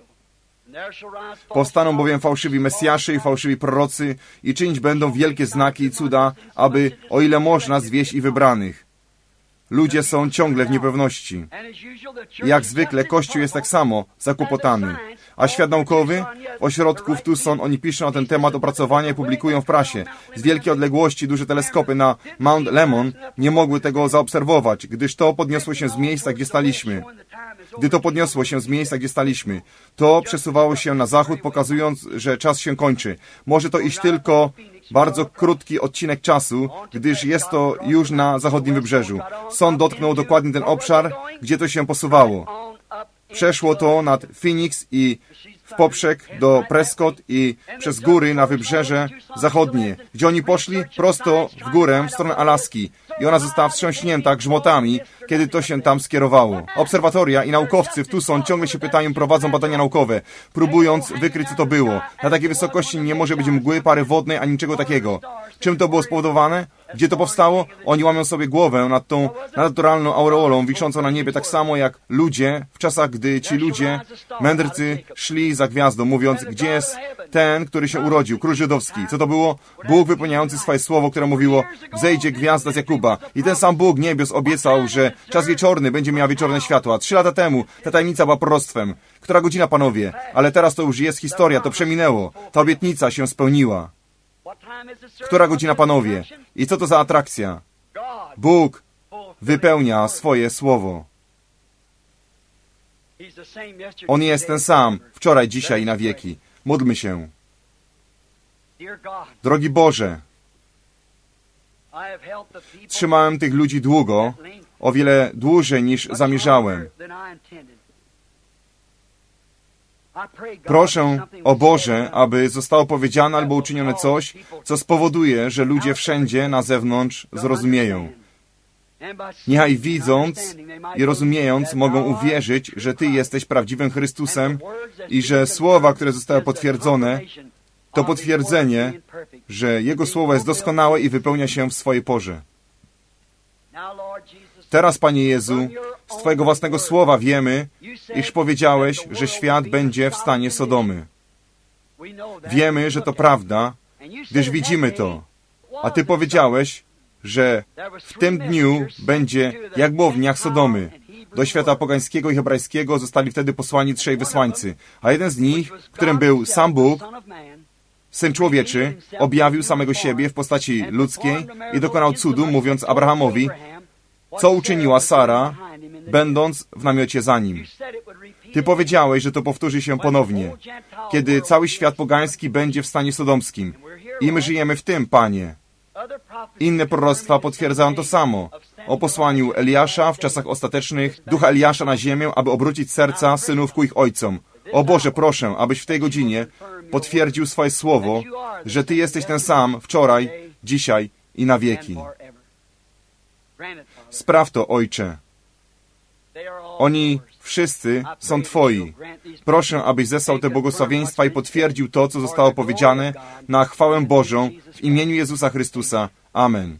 Powstaną bowiem fałszywi Mesjasze i fałszywi prorocy i czynić będą wielkie znaki i cuda, aby, o ile można, zwieść i wybranych. Ludzie są ciągle w niepewności. Jak zwykle Kościół jest tak samo zakłopotany. A świat naukowy? W ośrodku w Tucson oni piszą na ten temat opracowania i publikują w prasie. Z wielkiej odległości duże teleskopy na Mount Lemmon nie mogły tego zaobserwować, gdyż to podniosło się z miejsca, gdzie staliśmy. Gdy to podniosło się z miejsca, gdzie staliśmy, to przesuwało się na zachód, pokazując, że czas się kończy. Może to iść tylko bardzo krótki odcinek czasu, gdyż jest to już na zachodnim wybrzeżu. Sąd dotknął dokładnie ten obszar, gdzie to się posuwało. Przeszło to nad Phoenix i w poprzek do Prescott i przez góry na wybrzeże zachodnie, gdzie oni poszli prosto w górę w stronę Alaski i ona została wstrząśnięta grzmotami, kiedy to się tam skierowało. Obserwatoria i naukowcy w Tucson ciągle się pytają, prowadzą badania naukowe, próbując wykryć, co to było. Na takiej wysokości nie może być mgły, pary wodnej, ani niczego takiego. Czym to było spowodowane? Gdzie to powstało? Oni łamią sobie głowę nad tą nadnaturalną aureolą wiszącą na niebie, tak samo jak ludzie w czasach, gdy ci ludzie, mędrcy, szli za gwiazdą, mówiąc, gdzie jest ten, który się urodził, król żydowski. Co to było? Bóg wypełniający swoje słowo, które mówiło, wzejdzie gwiazda z Jakuba. I ten sam Bóg niebios obiecał, że czas wieczorny będzie miał wieczorne światła. 3 lata temu ta tajemnica była proroctwem. Która godzina, panowie? Ale teraz to już jest historia, to przeminęło. Ta obietnica się spełniła. Która godzina, panowie? I co to za atrakcja? Bóg wypełnia swoje słowo. On jest ten sam, wczoraj, dzisiaj i na wieki. Módlmy się. Drogi Boże, trzymałem tych ludzi długo, o wiele dłużej niż zamierzałem. Proszę, o Boże, aby zostało powiedziane albo uczynione coś, co spowoduje, że ludzie wszędzie na zewnątrz zrozumieją. Niechaj widząc i rozumiejąc mogą uwierzyć, że Ty jesteś prawdziwym Chrystusem i że słowa, które zostały potwierdzone, to potwierdzenie, że Jego słowo jest doskonałe i wypełnia się w swojej porze. Teraz, Panie Jezu, z Twojego własnego słowa wiemy, iż powiedziałeś, że świat będzie w stanie Sodomy. Wiemy, że to prawda, gdyż widzimy to. A Ty powiedziałeś, że w tym dniu będzie, jak było w dniach Sodomy. Do świata pogańskiego i hebrajskiego zostali wtedy posłani 3 wysłańcy, a jeden z nich, którym był sam Bóg, Syn Człowieczy, objawił samego siebie w postaci ludzkiej i dokonał cudu, mówiąc Abrahamowi, co uczyniła Sara, będąc w namiocie za nim. Ty powiedziałeś, że to powtórzy się ponownie, kiedy cały świat pogański będzie w stanie sodomskim. I my żyjemy w tym, Panie. Inne proroctwa potwierdzają to samo. O posłaniu Eliasza w czasach ostatecznych, ducha Eliasza na ziemię, aby obrócić serca synów ku ich ojcom. O Boże, proszę, abyś w tej godzinie potwierdził swoje słowo, że Ty jesteś ten sam wczoraj, dzisiaj i na wieki. Spraw to, Ojcze. Oni wszyscy są Twoi. Proszę, abyś zesłał te błogosławieństwa i potwierdził to, co zostało powiedziane na chwałę Bożą w imieniu Jezusa Chrystusa. Amen.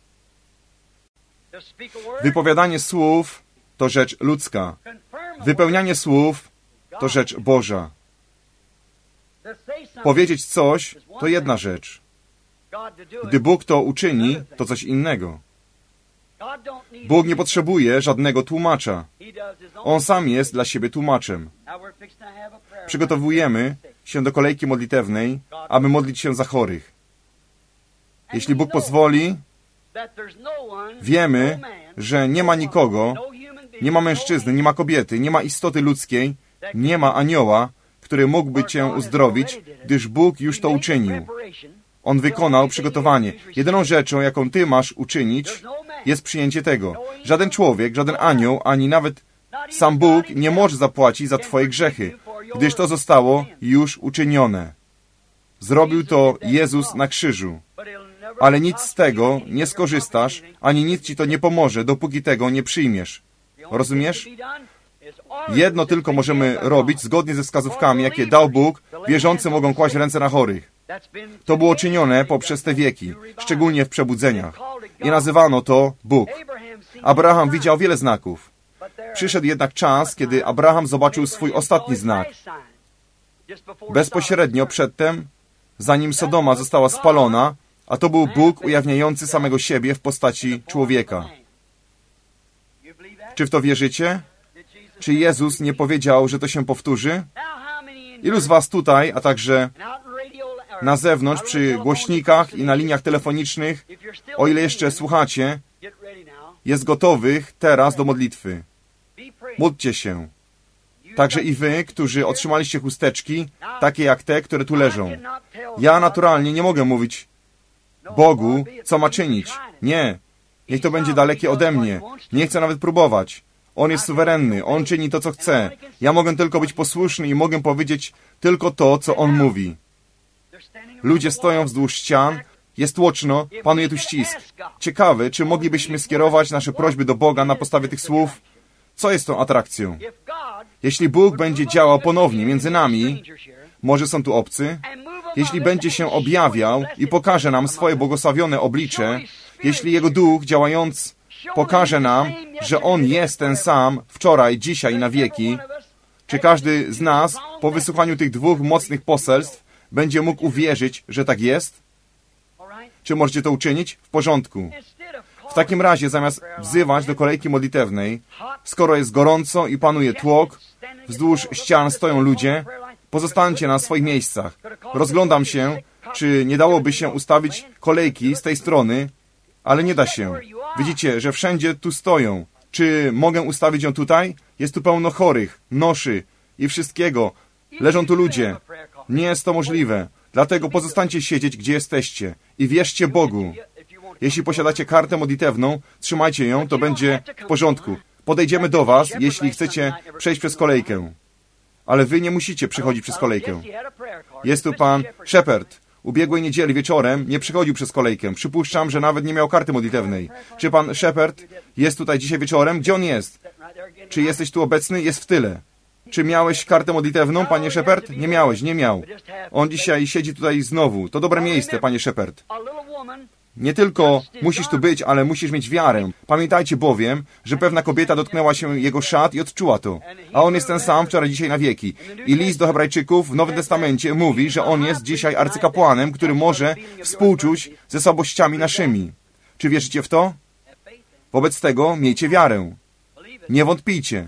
Wypowiadanie słów to rzecz ludzka. Wypełnianie słów to rzecz Boża. Powiedzieć coś to jedna rzecz. Gdy Bóg to uczyni, to coś innego. Bóg nie potrzebuje żadnego tłumacza. On sam jest dla siebie tłumaczem. Przygotowujemy się do kolejki modlitewnej, aby modlić się za chorych. Jeśli Bóg pozwoli, wiemy, że nie ma nikogo, nie ma mężczyzny, nie ma kobiety, nie ma istoty ludzkiej, nie ma anioła, który mógłby Cię uzdrowić, gdyż Bóg już to uczynił. On wykonał przygotowanie. Jedyną rzeczą, jaką ty masz uczynić, jest przyjęcie tego. Żaden człowiek, żaden anioł, ani nawet sam Bóg nie może zapłacić za twoje grzechy, gdyż to zostało już uczynione. Zrobił to Jezus na krzyżu. Ale nic z tego nie skorzystasz, ani nic ci to nie pomoże, dopóki tego nie przyjmiesz. Rozumiesz? Jedno tylko możemy robić zgodnie ze wskazówkami, jakie dał Bóg. Wierzący mogą kłaść ręce na chorych. To było czynione poprzez te wieki, szczególnie w przebudzeniach. I nazywano to Bóg. Abraham widział wiele znaków. Przyszedł jednak czas, kiedy Abraham zobaczył swój ostatni znak. Bezpośrednio przedtem, zanim Sodoma została spalona, a to był Bóg ujawniający samego siebie w postaci człowieka. Czy w to wierzycie? Czy Jezus nie powiedział, że to się powtórzy? Ilu z was tutaj, a także na zewnątrz, przy głośnikach i na liniach telefonicznych, o ile jeszcze słuchacie, jest gotowych teraz do modlitwy? Módlcie się. Także i wy, którzy otrzymaliście chusteczki, takie jak te, które tu leżą. Ja naturalnie nie mogę mówić Bogu, co ma czynić. Nie. Niech to będzie dalekie ode mnie. Nie chcę nawet próbować. On jest suwerenny. On czyni to, co chce. Ja mogę tylko być posłuszny i mogę powiedzieć tylko to, co On mówi. Ludzie stoją wzdłuż ścian. Jest tłoczno. Panuje tu ścisk. Ciekawe, czy moglibyśmy skierować nasze prośby do Boga na podstawie tych słów? Co jest tą atrakcją? Jeśli Bóg będzie działał ponownie między nami, może są tu obcy, jeśli będzie się objawiał i pokaże nam swoje błogosławione oblicze, jeśli Jego Duch działając pokaże nam, że On jest ten sam wczoraj, dzisiaj i na wieki, czy każdy z nas po wysłuchaniu tych dwóch mocnych poselstw będzie mógł uwierzyć, że tak jest? Czy możecie to uczynić? W porządku. W takim razie, zamiast wzywać do kolejki modlitewnej, skoro jest gorąco i panuje tłok, wzdłuż ścian stoją ludzie, pozostańcie na swoich miejscach. Rozglądam się, czy nie dałoby się ustawić kolejki z tej strony, ale nie da się. Widzicie, że wszędzie tu stoją. Czy mogę ustawić ją tutaj? Jest tu pełno chorych, noszy i wszystkiego. Leżą tu ludzie. Nie jest to możliwe. Dlatego pozostańcie siedzieć, gdzie jesteście i wierzcie Bogu. Jeśli posiadacie kartę modlitewną, trzymajcie ją, to będzie w porządku. Podejdziemy do was, jeśli chcecie przejść przez kolejkę. Ale wy nie musicie przychodzić przez kolejkę. Jest tu pan Shepard. Ubiegłej niedzieli wieczorem nie przychodził przez kolejkę. Przypuszczam, że nawet nie miał karty modlitewnej. Czy pan Shepard jest tutaj dzisiaj wieczorem? Gdzie on jest? Czy jesteś tu obecny? Jest w tyle. Czy miałeś kartę modlitewną, panie Shepard? Nie miałeś, nie miał. On dzisiaj siedzi tutaj znowu. To dobre miejsce, panie Shepard. Nie tylko musisz tu być, ale musisz mieć wiarę. Pamiętajcie bowiem, że pewna kobieta dotknęła się jego szat i odczuła to. A on jest ten sam wczoraj, dzisiaj na wieki. I list do Hebrajczyków w Nowym Testamencie mówi, że on jest dzisiaj arcykapłanem, który może współczuć ze słabościami naszymi. Czy wierzycie w to? Wobec tego miejcie wiarę. Nie wątpijcie.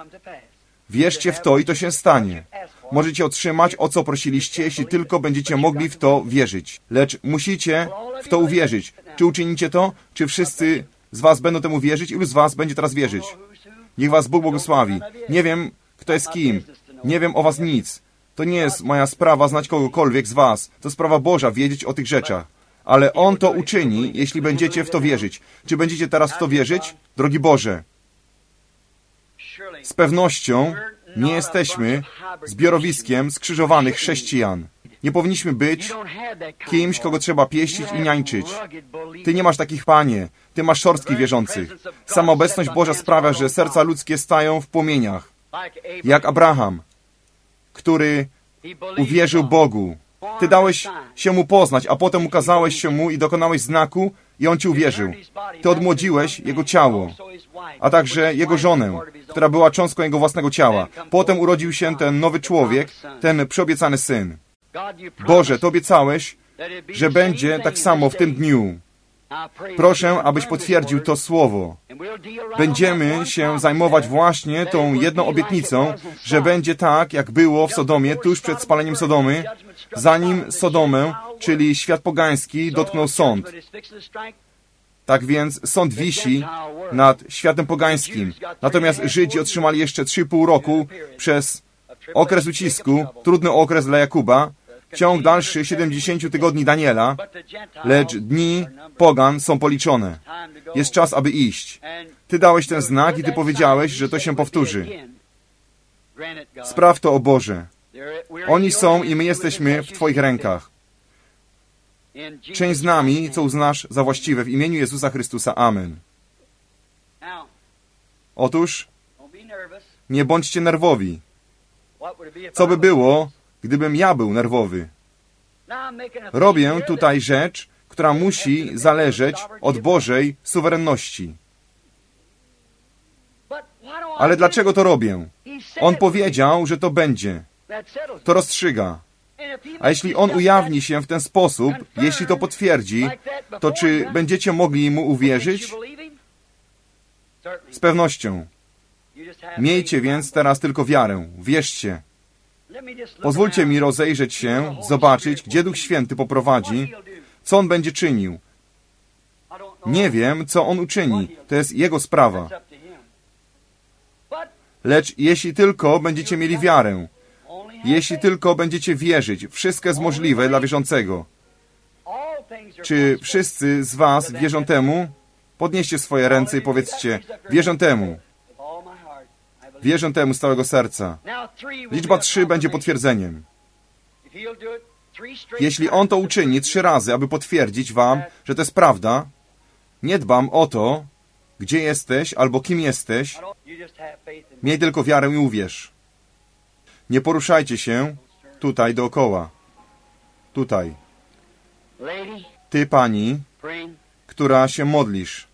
Wierzcie w to i to się stanie. Możecie otrzymać, o co prosiliście, jeśli tylko będziecie mogli w to wierzyć. Lecz musicie w to uwierzyć. Czy uczynicie to? Czy wszyscy z was będą temu wierzyć? Ilu z was będzie teraz wierzyć? Niech was Bóg błogosławi. Nie wiem, kto jest kim. Nie wiem o was nic. To nie jest moja sprawa znać kogokolwiek z was. To sprawa Boża wiedzieć o tych rzeczach. Ale On to uczyni, jeśli będziecie w to wierzyć. Czy będziecie teraz w to wierzyć? Drogi Boże, z pewnością nie jesteśmy zbiorowiskiem skrzyżowanych chrześcijan. Nie powinniśmy być kimś, kogo trzeba pieścić i niańczyć. Ty nie masz takich, Panie. Ty masz szorstki wierzących. Sama obecność Boża sprawia, że serca ludzkie stają w płomieniach. Jak Abraham, który uwierzył Bogu. Ty dałeś się Mu poznać, a potem ukazałeś się Mu i dokonałeś znaku i On Ci uwierzył. Ty odmłodziłeś Jego ciało, a także Jego żonę, która była cząstką Jego własnego ciała. Potem urodził się ten nowy człowiek, ten przyobiecany Syn. Boże, Ty obiecałeś, że będzie tak samo w tym dniu. Proszę, abyś potwierdził to słowo. Będziemy się zajmować właśnie tą jedną obietnicą, że będzie tak, jak było w Sodomie, tuż przed spaleniem Sodomy, zanim Sodomę, czyli świat pogański, dotknął sąd. Tak więc sąd wisi nad światem pogańskim. Natomiast Żydzi otrzymali jeszcze 3,5 roku przez okres ucisku, trudny okres dla Jakuba, ciąg dalszy 70 tygodni Daniela, lecz dni pogan są policzone. Jest czas, aby iść. Ty dałeś ten znak i Ty powiedziałeś, że to się powtórzy. Spraw to, o Boże. Oni są i my jesteśmy w Twoich rękach. Czyń z nami, co uznasz za właściwe w imieniu Jezusa Chrystusa. Amen. Otóż nie bądźcie nerwowi. Co by było, gdybym ja był nerwowy? Robię tutaj rzecz, która musi zależeć od Bożej suwerenności. Ale dlaczego to robię? On powiedział, że to będzie. To rozstrzyga. A jeśli On ujawni się w ten sposób, jeśli to potwierdzi, to czy będziecie mogli Mu uwierzyć? Z pewnością. Miejcie więc teraz tylko wiarę. Wierzcie. Pozwólcie mi rozejrzeć się, zobaczyć, gdzie Duch Święty poprowadzi, co On będzie czynił. Nie wiem, co On uczyni. To jest Jego sprawa. Lecz jeśli tylko będziecie mieli wiarę, jeśli tylko będziecie wierzyć, wszystko jest możliwe dla wierzącego. Czy wszyscy z was wierzą temu? Podnieście swoje ręce i powiedzcie, wierzę temu. Wierzę temu z całego serca. Liczba 3 będzie potwierdzeniem. Jeśli On to uczyni 3 razy, aby potwierdzić wam, że to jest prawda, nie dbam o to, gdzie jesteś albo kim jesteś. Miej tylko wiarę i uwierz. Nie poruszajcie się tutaj dookoła. Tutaj. Ty, pani, która się modlisz.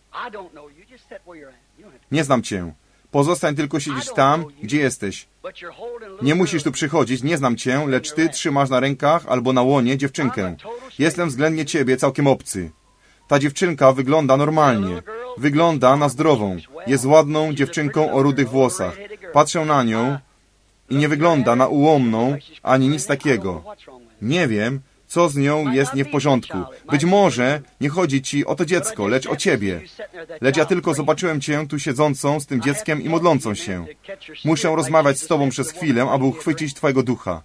Nie znam cię. Pozostań tylko siedzieć tam, gdzie jesteś. Nie musisz tu przychodzić, nie znam cię, lecz ty trzymasz na rękach albo na łonie dziewczynkę. Jestem względnie ciebie całkiem obcy. Ta dziewczynka wygląda normalnie. Wygląda na zdrową. Jest ładną dziewczynką o rudych włosach. Patrzę na nią i nie wygląda na ułomną, ani nic takiego. Nie wiem, co z nią jest nie w porządku. Być może nie chodzi ci o to dziecko, lecz o ciebie. Lecz ja tylko zobaczyłem cię tu siedzącą z tym dzieckiem i modlącą się. Muszę rozmawiać z tobą przez chwilę, aby uchwycić twojego ducha.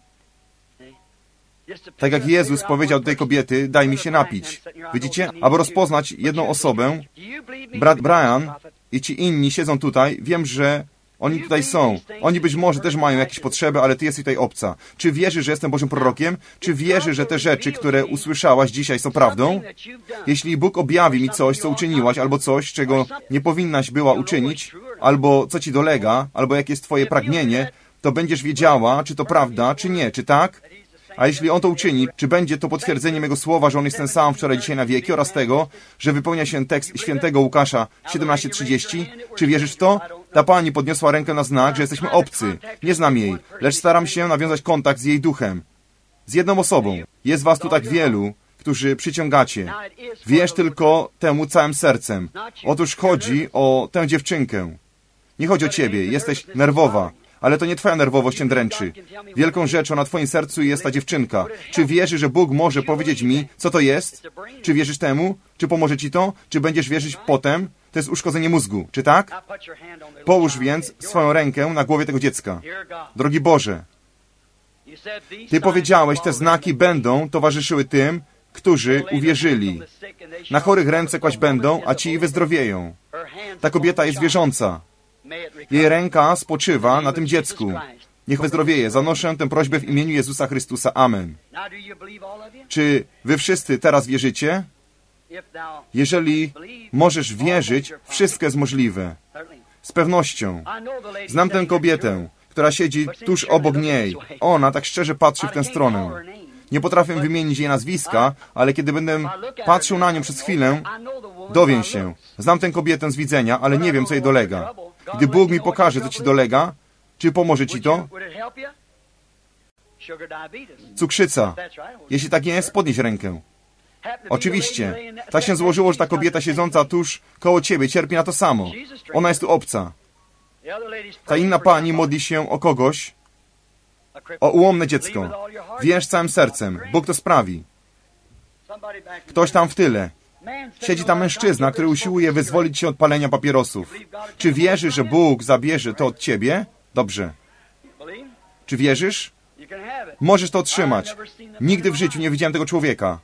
Tak jak Jezus powiedział do tej kobiety, daj mi się napić. Widzicie? Aby rozpoznać jedną osobę, brat Brian i ci inni siedzą tutaj, wiem, że oni tutaj są. Oni być może też mają jakieś potrzeby, ale ty jesteś tutaj obca. Czy wierzysz, że jestem Bożym prorokiem? Czy wierzysz, że te rzeczy, które usłyszałaś dzisiaj, są prawdą? Jeśli Bóg objawi mi coś, co uczyniłaś, albo coś, czego nie powinnaś była uczynić, albo co ci dolega, albo jakie jest twoje pragnienie, to będziesz wiedziała, czy to prawda, czy nie, czy tak? A jeśli On to uczyni, czy będzie to potwierdzeniem Jego słowa, że On jest ten sam wczoraj, dzisiaj, na wieki, oraz tego, że wypełnia się tekst świętego Łukasza 17:30? Czy wierzysz w to? Ta pani podniosła rękę na znak, że jesteśmy obcy. Nie znam jej, lecz staram się nawiązać kontakt z jej duchem. Z jedną osobą. Jest was tu tak wielu, którzy przyciągacie. Wierz tylko temu całym sercem. Otóż chodzi o tę dziewczynkę. Nie chodzi o ciebie, jesteś nerwowa. Ale to nie twoja nerwowość cię dręczy. Wielką rzeczą na twoim sercu jest ta dziewczynka. Czy wierzysz, że Bóg może powiedzieć mi, co to jest? Czy wierzysz temu? Czy pomoże ci to? Czy będziesz wierzyć potem? To jest uszkodzenie mózgu. Czy tak? Połóż więc swoją rękę na głowie tego dziecka. Drogi Boże, Ty powiedziałeś, te znaki będą towarzyszyły tym, którzy uwierzyli. Na chorych ręce kłaść będą, a ci wyzdrowieją. Ta kobieta jest wierząca. Jej ręka spoczywa na tym dziecku. Niech wyzdrowieje. Zanoszę tę prośbę w imieniu Jezusa Chrystusa. Amen. Czy wy wszyscy teraz wierzycie? Jeżeli możesz wierzyć, wszystko jest możliwe. Z pewnością. Znam tę kobietę, która siedzi tuż obok niej. Ona tak szczerze patrzy w tę stronę. Nie potrafię wymienić jej nazwiska, ale kiedy będę patrzył na nią przez chwilę, dowiem się. Znam tę kobietę z widzenia, ale nie wiem, co jej dolega. Gdy Bóg mi pokaże, co ci dolega, czy pomoże ci to? Cukrzyca. Jeśli tak jest, podnieś rękę. Oczywiście. Tak się złożyło, że ta kobieta siedząca tuż koło ciebie cierpi na to samo. Ona jest tu obca. Ta inna pani modli się o kogoś, o ułomne dziecko. Wierz całym sercem. Bóg to sprawi. Ktoś tam w tyle. Siedzi tam mężczyzna, który usiłuje wyzwolić się od palenia papierosów. Czy wierzysz, że Bóg zabierze to od ciebie? Dobrze. Czy wierzysz? Możesz to otrzymać. Nigdy w życiu nie widziałem tego człowieka.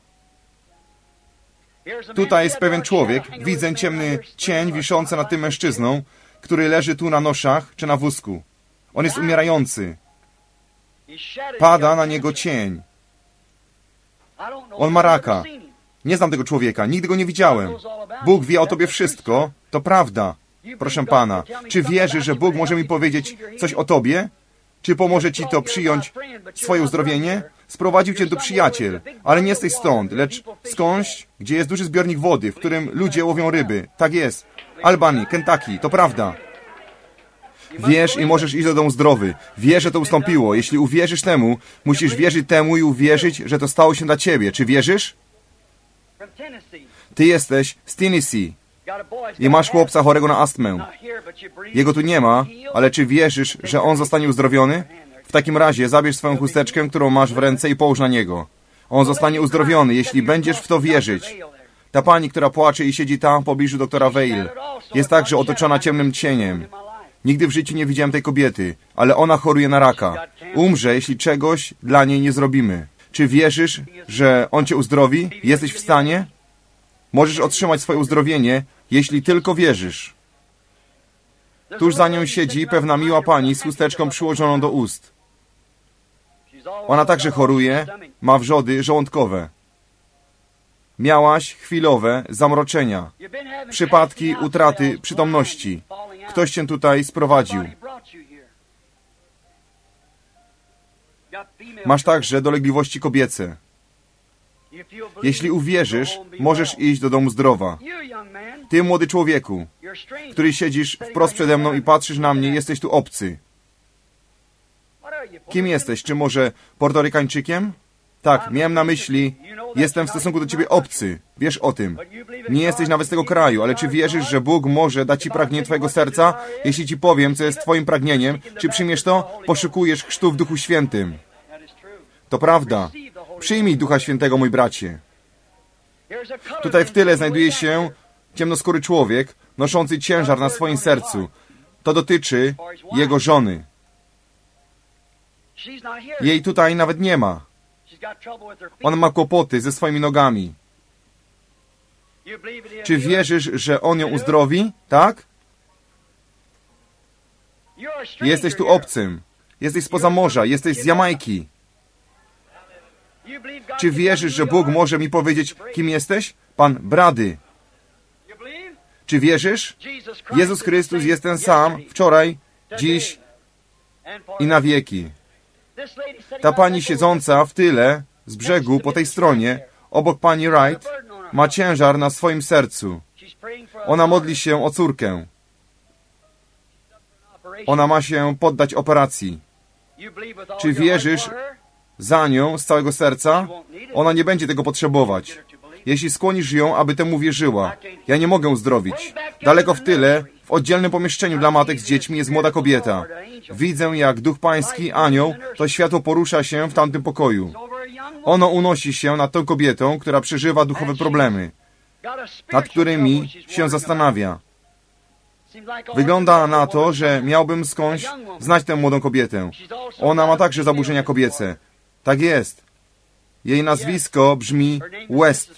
Tutaj jest pewien człowiek, widzę ciemny cień wiszący nad tym mężczyzną, który leży tu na noszach czy na wózku. On jest umierający. Pada na niego cień. On ma raka. Nie znam tego człowieka, nigdy go nie widziałem. Bóg wie o tobie wszystko, to prawda. Proszę Pana, czy wierzysz, że Bóg może mi powiedzieć coś o tobie? Czy pomoże ci to przyjąć swoje uzdrowienie? Sprowadził cię tu przyjaciel, ale nie jesteś stąd, lecz skądś, gdzie jest duży zbiornik wody, w którym ludzie łowią ryby. Tak jest. Albany, Kentucky, to prawda. Wierz i możesz iść do domu zdrowy. Wierz, że to ustąpiło. Jeśli uwierzysz temu, musisz wierzyć temu i uwierzyć, że to stało się dla ciebie. Czy wierzysz? Ty jesteś z Tennessee i masz chłopca chorego na astmę. Jego tu nie ma, ale czy wierzysz, że on zostanie uzdrowiony? W takim razie zabierz swoją chusteczkę, którą masz w ręce i połóż na niego. On zostanie uzdrowiony, jeśli będziesz w to wierzyć. Ta pani, która płacze i siedzi tam w pobliżu doktora Vail, jest także otoczona ciemnym cieniem. Nigdy w życiu nie widziałem tej kobiety, ale ona choruje na raka. Umrze, jeśli czegoś dla niej nie zrobimy. Czy wierzysz, że on cię uzdrowi? Jesteś w stanie? Możesz otrzymać swoje uzdrowienie, jeśli tylko wierzysz. Tuż za nią siedzi pewna miła pani z chusteczką przyłożoną do ust. Ona także choruje, ma wrzody żołądkowe. Miałaś chwilowe zamroczenia, przypadki utraty przytomności. Ktoś cię tutaj sprowadził. Masz także dolegliwości kobiece. Jeśli uwierzysz, możesz iść do domu zdrowa. Ty, młody człowieku, który siedzisz wprost przede mną i patrzysz na mnie, jesteś tu obcy. Kim jesteś? Czy może Portorykańczykiem? Tak, miałem na myśli, jestem w stosunku do ciebie obcy. Wiesz o tym. Nie jesteś nawet z tego kraju, ale czy wierzysz, że Bóg może dać ci pragnienie twojego serca? Jeśli ci powiem, co jest twoim pragnieniem, czy przyjmiesz to? Poszukujesz chrztu w Duchu Świętym. To prawda. Przyjmij Ducha Świętego, mój bracie. Tutaj w tyle znajduje się ciemnoskóry człowiek, noszący ciężar na swoim sercu. To dotyczy jego żony. Jej tutaj nawet nie ma. On ma kłopoty ze swoimi nogami. Czy wierzysz, że on ją uzdrowi? Tak? Jesteś tu obcym. Jesteś spoza morza. Jesteś z Jamajki. Czy wierzysz, że Bóg może mi powiedzieć, kim jesteś? Pan Brady. Czy wierzysz? Jezus Chrystus jest ten sam wczoraj, dziś i na wieki. Ta pani siedząca w tyle, z brzegu, po tej stronie, obok pani Wright, ma ciężar na swoim sercu. Ona modli się o córkę. Ona ma się poddać operacji. Czy wierzysz za nią z całego serca? Ona nie będzie tego potrzebować. Jeśli skłonisz ją, aby temu wierzyła. Ja nie mogę uzdrowić. Daleko w tyle, w oddzielnym pomieszczeniu dla matek z dziećmi jest młoda kobieta. Widzę, jak Duch Pański, anioł, to światło porusza się w tamtym pokoju. Ono unosi się nad tą kobietą, która przeżywa duchowe problemy, nad którymi się zastanawia. Wygląda na to, że miałbym skądś znać tę młodą kobietę. Ona ma także zaburzenia kobiece. Tak jest. Jej nazwisko brzmi West.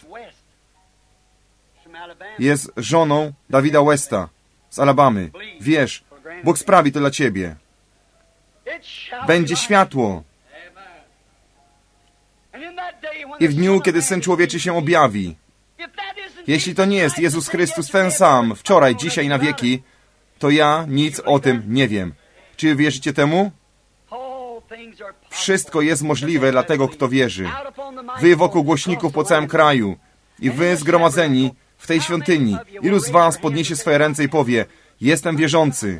Jest żoną Davida Westa z Alabamy. Wiesz, Bóg sprawi to dla ciebie. Będzie światło. I w dniu, kiedy Syn Człowieczy się objawi, jeśli to nie jest Jezus Chrystus ten sam, wczoraj, dzisiaj i na wieki, to ja nic o tym nie wiem. Czy wierzycie temu? Wszystko jest możliwe dla tego, kto wierzy. Wy wokół głośników po całym kraju i wy zgromadzeni w tej świątyni. Ilu z was podniesie swoje ręce i powie, jestem wierzący?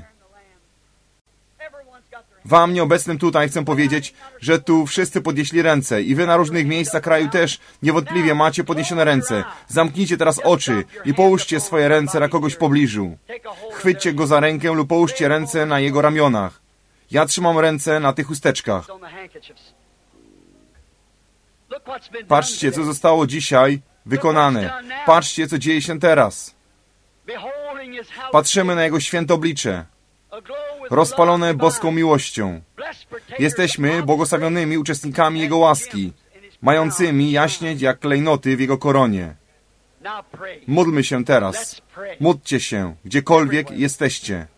Wam nieobecnym tutaj chcę powiedzieć, że tu wszyscy podnieśli ręce i wy na różnych miejscach kraju też niewątpliwie macie podniesione ręce. Zamknijcie teraz oczy i połóżcie swoje ręce na kogoś w pobliżu. Chwyćcie go za rękę lub połóżcie ręce na jego ramionach. Ja trzymam ręce na tych chusteczkach. Patrzcie, co zostało dzisiaj wykonane. Patrzcie, co dzieje się teraz. Patrzymy na Jego święte oblicze. rozpalone boską miłością. Jesteśmy błogosławionymi uczestnikami Jego łaski, mającymi jaśnieć jak klejnoty w Jego koronie. Módlmy się teraz. Módlcie się, gdziekolwiek jesteście.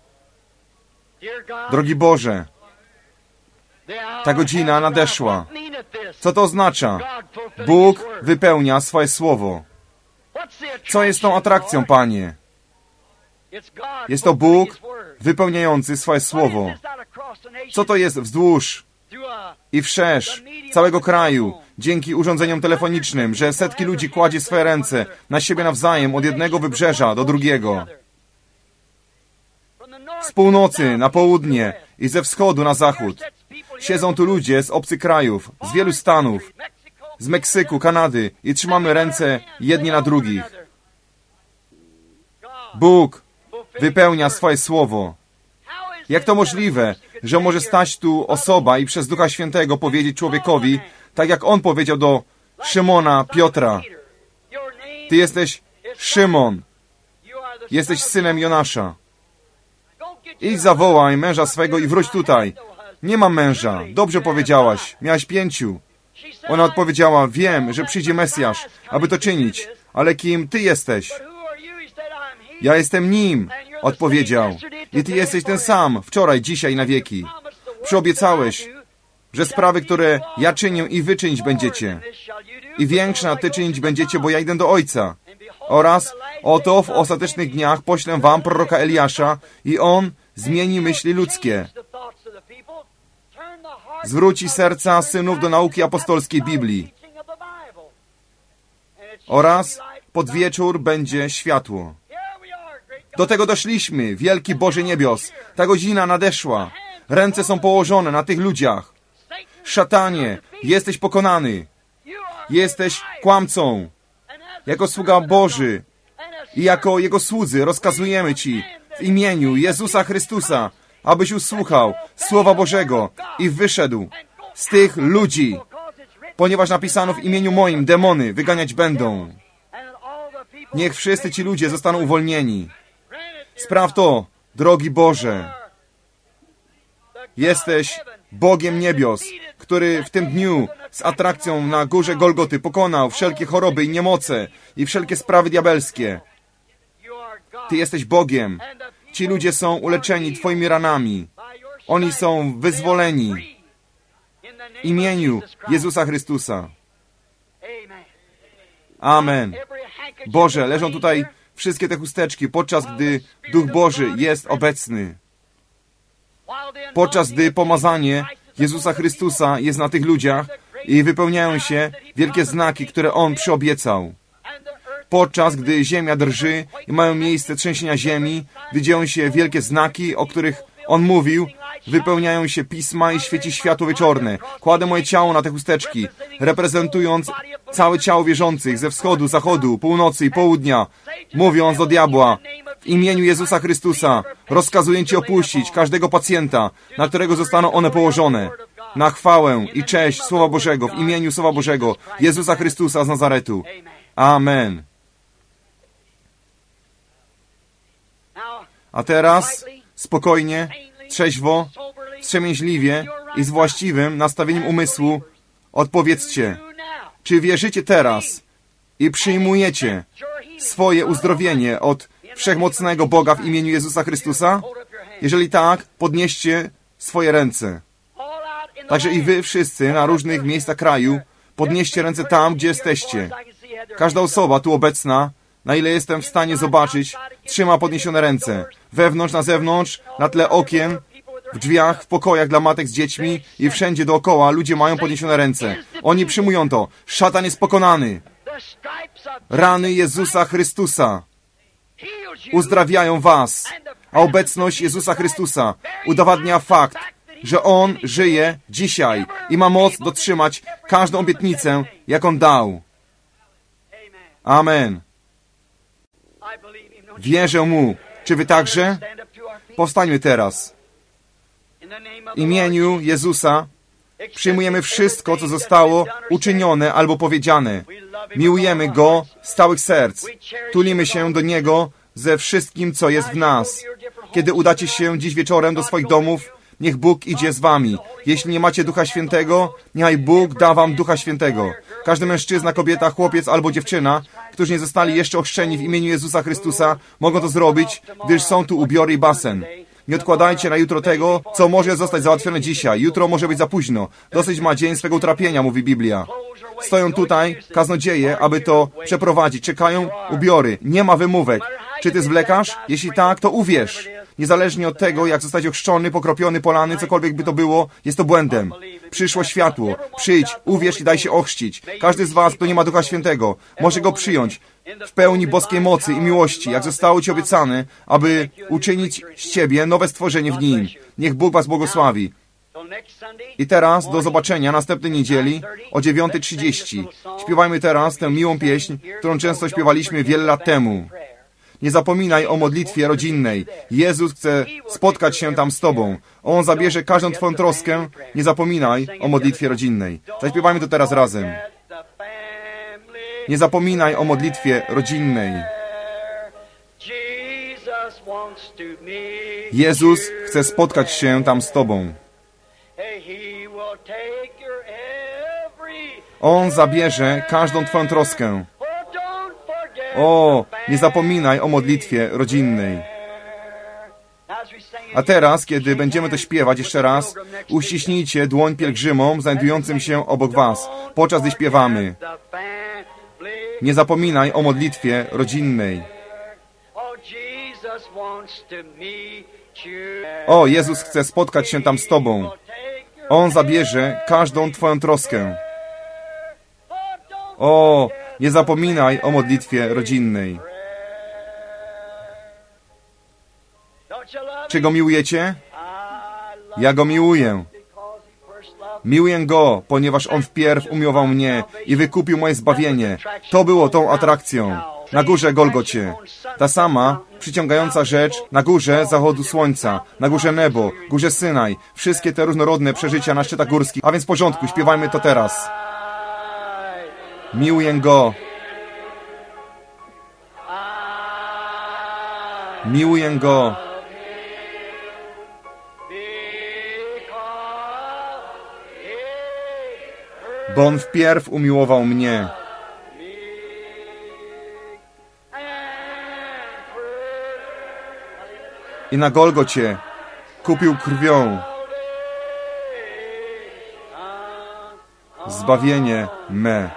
Drogi Boże, ta godzina nadeszła. Co to oznacza? Bóg wypełnia swoje słowo. Co jest tą atrakcją, Panie? Jest to Bóg wypełniający swoje słowo. Co to jest wzdłuż i wszerz całego kraju, dzięki urządzeniom telefonicznym, że setki ludzi kładzie swoje ręce na siebie nawzajem od jednego wybrzeża do drugiego. Z północy na południe i ze wschodu na zachód. Siedzą tu ludzie z obcych krajów, z wielu stanów, z Meksyku, Kanady i trzymamy ręce jedni na drugich. Bóg wypełnia swoje słowo. Jak to możliwe, że może stać tu osoba i przez Ducha Świętego powiedzieć człowiekowi, tak jak On powiedział do Szymona Piotra: Ty jesteś Szymon, jesteś synem Jonasza. Idź zawołaj męża swego i wróć tutaj. Nie mam męża. Dobrze powiedziałaś. Miałaś 5. Ona odpowiedziała: wiem, że przyjdzie Mesjasz, aby to czynić. Ale kim Ty jesteś? Ja jestem Nim, odpowiedział. I Ty jesteś ten sam, wczoraj, dzisiaj i na wieki. Przyobiecałeś, że sprawy, które ja czynię i wy czynić będziecie. I większe Ty czynić będziecie, bo ja idę do Ojca. Oraz oto w ostatecznych dniach poślę wam proroka Eliasza i on zmieni myśli ludzkie. Zwróci serca synów do nauki apostolskiej Biblii. Oraz pod wieczór będzie światło. Do tego doszliśmy, wielki Boże niebios. Ta godzina nadeszła. Ręce są położone na tych ludziach. Szatanie, jesteś pokonany. Jesteś kłamcą. Jako sługa Boży i jako Jego słudzy rozkazujemy Ci w imieniu Jezusa Chrystusa, abyś usłuchał Słowa Bożego i wyszedł z tych ludzi, ponieważ napisano: w imieniu moim demony wyganiać będą. Niech wszyscy ci ludzie zostaną uwolnieni. Spraw to, drogi Boże. Jesteś Bogiem niebios, który w tym dniu z atrakcją na górze Golgoty pokonał wszelkie choroby i niemoce i wszelkie sprawy diabelskie. Ty jesteś Bogiem. Ci ludzie są uleczeni Twoimi ranami. Oni są wyzwoleni w imieniu Jezusa Chrystusa. Amen. Boże, leżą tutaj wszystkie te chusteczki, podczas gdy Duch Boży jest obecny. Podczas gdy pomazanie Jezusa Chrystusa jest na tych ludziach i wypełniają się wielkie znaki, które On przyobiecał. Podczas gdy ziemia drży i mają miejsce trzęsienia ziemi, gdy dzieją się wielkie znaki, o których On mówił, wypełniają się pisma i świeci światło wieczorne. Kładę moje ciało na te chusteczki, reprezentując całe ciało wierzących ze wschodu, zachodu, północy i południa, mówiąc do diabła: w imieniu Jezusa Chrystusa rozkazuję Ci opuścić każdego pacjenta, na którego zostaną one położone, na chwałę i cześć Słowa Bożego, w imieniu Słowa Bożego, Jezusa Chrystusa z Nazaretu. Amen. A teraz spokojnie, trzeźwo, wstrzemięźliwie i z właściwym nastawieniem umysłu odpowiedzcie, czy wierzycie teraz i przyjmujecie swoje uzdrowienie od wszechmocnego Boga w imieniu Jezusa Chrystusa? Jeżeli tak, podnieście swoje ręce. Także i wy wszyscy na różnych miejscach kraju podnieście ręce tam, gdzie jesteście. Każda osoba tu obecna, na ile jestem w stanie zobaczyć, trzyma podniesione ręce. Wewnątrz, na zewnątrz, na tle okien, w drzwiach, w pokojach dla matek z dziećmi i wszędzie dookoła ludzie mają podniesione ręce. Oni przyjmują to. Szatan jest pokonany. Rany Jezusa Chrystusa uzdrawiają was, a obecność Jezusa Chrystusa udowadnia fakt, że On żyje dzisiaj i ma moc dotrzymać każdą obietnicę, jaką dał. Amen. Wierzę Mu. Czy wy także? Powstańmy teraz. W imieniu Jezusa przyjmujemy wszystko, co zostało uczynione albo powiedziane. Miłujemy Go z całych serc. Tulimy się do Niego ze wszystkim, co jest w nas. kiedy udacie się dziś wieczorem do swoich domów, niech Bóg idzie z wami. Jeśli nie macie Ducha Świętego, niechaj Bóg da wam Ducha Świętego. Każdy mężczyzna, kobieta, chłopiec albo dziewczyna, którzy nie zostali jeszcze ochrzczeni w imieniu Jezusa Chrystusa, mogą to zrobić, gdyż są tu ubiory i basen. Nie odkładajcie na jutro tego, co może zostać załatwione dzisiaj. Jutro może być za późno. Dosyć ma dzień swego utrapienia, mówi Biblia. Stoją tutaj kaznodzieje, aby to przeprowadzić. Czekają ubiory. Nie ma wymówek. Czy ty zwlekasz? Jeśli tak, to uwierz. Niezależnie od tego, jak zostać ochrzczony, pokropiony, polany, cokolwiek by to było, jest to błędem. Przyszło światło. Przyjdź, uwierz i daj się ochrzcić. Każdy z was, kto nie ma Ducha Świętego, może go przyjąć w pełni boskiej mocy i miłości, jak zostało ci obiecane, aby uczynić z ciebie nowe stworzenie w Nim. Niech Bóg was błogosławi. I teraz do zobaczenia następnej niedzieli o 9:30. Śpiewajmy teraz tę miłą pieśń, którą często śpiewaliśmy wiele lat temu. Nie zapominaj o modlitwie rodzinnej. Jezus chce spotkać się tam z tobą. On zabierze każdą twoją troskę. Nie zapominaj o modlitwie rodzinnej. Zaśpiewajmy to teraz razem. Nie zapominaj o modlitwie rodzinnej. Jezus chce spotkać się tam z tobą. On zabierze każdą twoją troskę. O, nie zapominaj o modlitwie rodzinnej. A teraz, kiedy będziemy to śpiewać jeszcze raz, uściśnijcie dłoń pielgrzymom znajdującym się obok was, podczas gdy śpiewamy. Nie zapominaj o modlitwie rodzinnej. O, Jezus chce spotkać się tam z tobą. On zabierze każdą twoją troskę. O, nie zapominaj o modlitwie rodzinnej. Czy Go miłujecie? Ja Go miłuję. Miłuję Go, ponieważ On wpierw umiłował mnie i wykupił moje zbawienie. To było tą atrakcją. Na górze Golgocie. Ta sama przyciągająca rzecz na górze zachodu słońca, na górze Nebo, górze Synaj. Wszystkie te różnorodne przeżycia na szczytach górskich. A więc w porządku, śpiewajmy to teraz. Miłuję Go. Miłuję Go. Bo On wpierw umiłował mnie. I na Golgocie kupił krwią zbawienie me.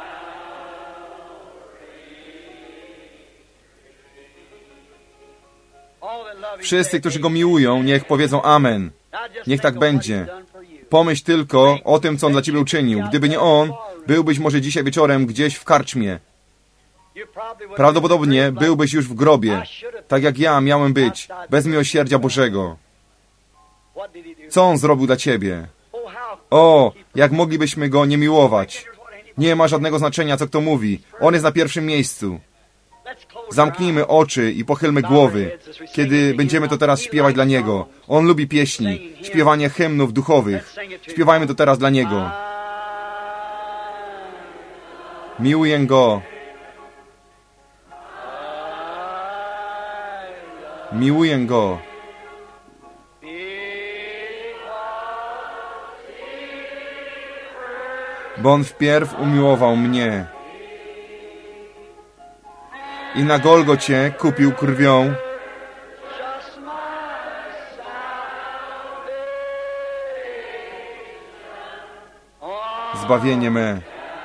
Wszyscy, którzy Go miłują, niech powiedzą amen. Niech tak będzie. Pomyśl tylko o tym, co On dla ciebie uczynił. Gdyby nie On, byłbyś może dzisiaj wieczorem gdzieś w karczmie. Prawdopodobnie byłbyś już w grobie, tak jak ja miałem być, bez miłosierdzia Bożego. Co On zrobił dla ciebie? O, jak moglibyśmy Go nie miłować. Nie ma żadnego znaczenia, co kto mówi. On jest na pierwszym miejscu. Zamknijmy oczy i pochylmy głowy, kiedy będziemy to teraz śpiewać dla Niego. On lubi pieśni, śpiewanie hymnów duchowych. Śpiewajmy to teraz dla Niego. Miłuję Go. Miłuję Go. Bo On wpierw umiłował mnie. I na Golgocie kupił krwią zbawienie me.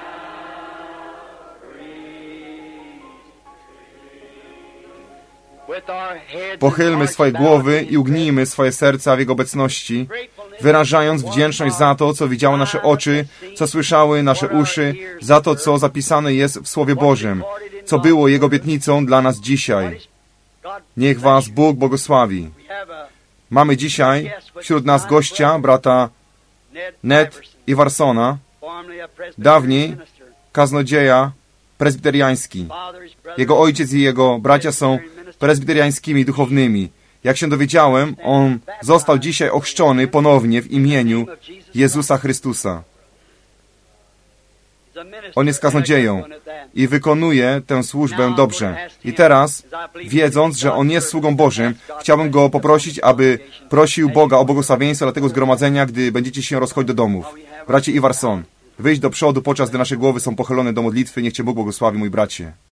Pochylmy swoje głowy i ugnijmy swoje serca w Jego obecności, wyrażając wdzięczność za to, co widziały nasze oczy, co słyszały nasze uszy, za to, co zapisane jest w Słowie Bożym, co było Jego obietnicą dla nas dzisiaj. Niech was Bóg błogosławi. Mamy dzisiaj wśród nas gościa, brata Ned Iversona, dawniej kaznodzieja prezbiteriański. Jego ojciec i jego bracia są prezbiteriańskimi duchownymi. Jak się dowiedziałem, on został dzisiaj ochrzczony ponownie w imieniu Jezusa Chrystusa. On jest kaznodzieją i wykonuje tę służbę dobrze. I teraz, wiedząc, że on jest sługą Bożym, chciałbym go poprosić, aby prosił Boga o błogosławieństwo dla tego zgromadzenia, gdy będziecie się rozchodzić do domów. Bracie Iwarson, wyjść do przodu, podczas gdy nasze głowy są pochylone do modlitwy. Niech Cię Bóg błogosławi, mój bracie.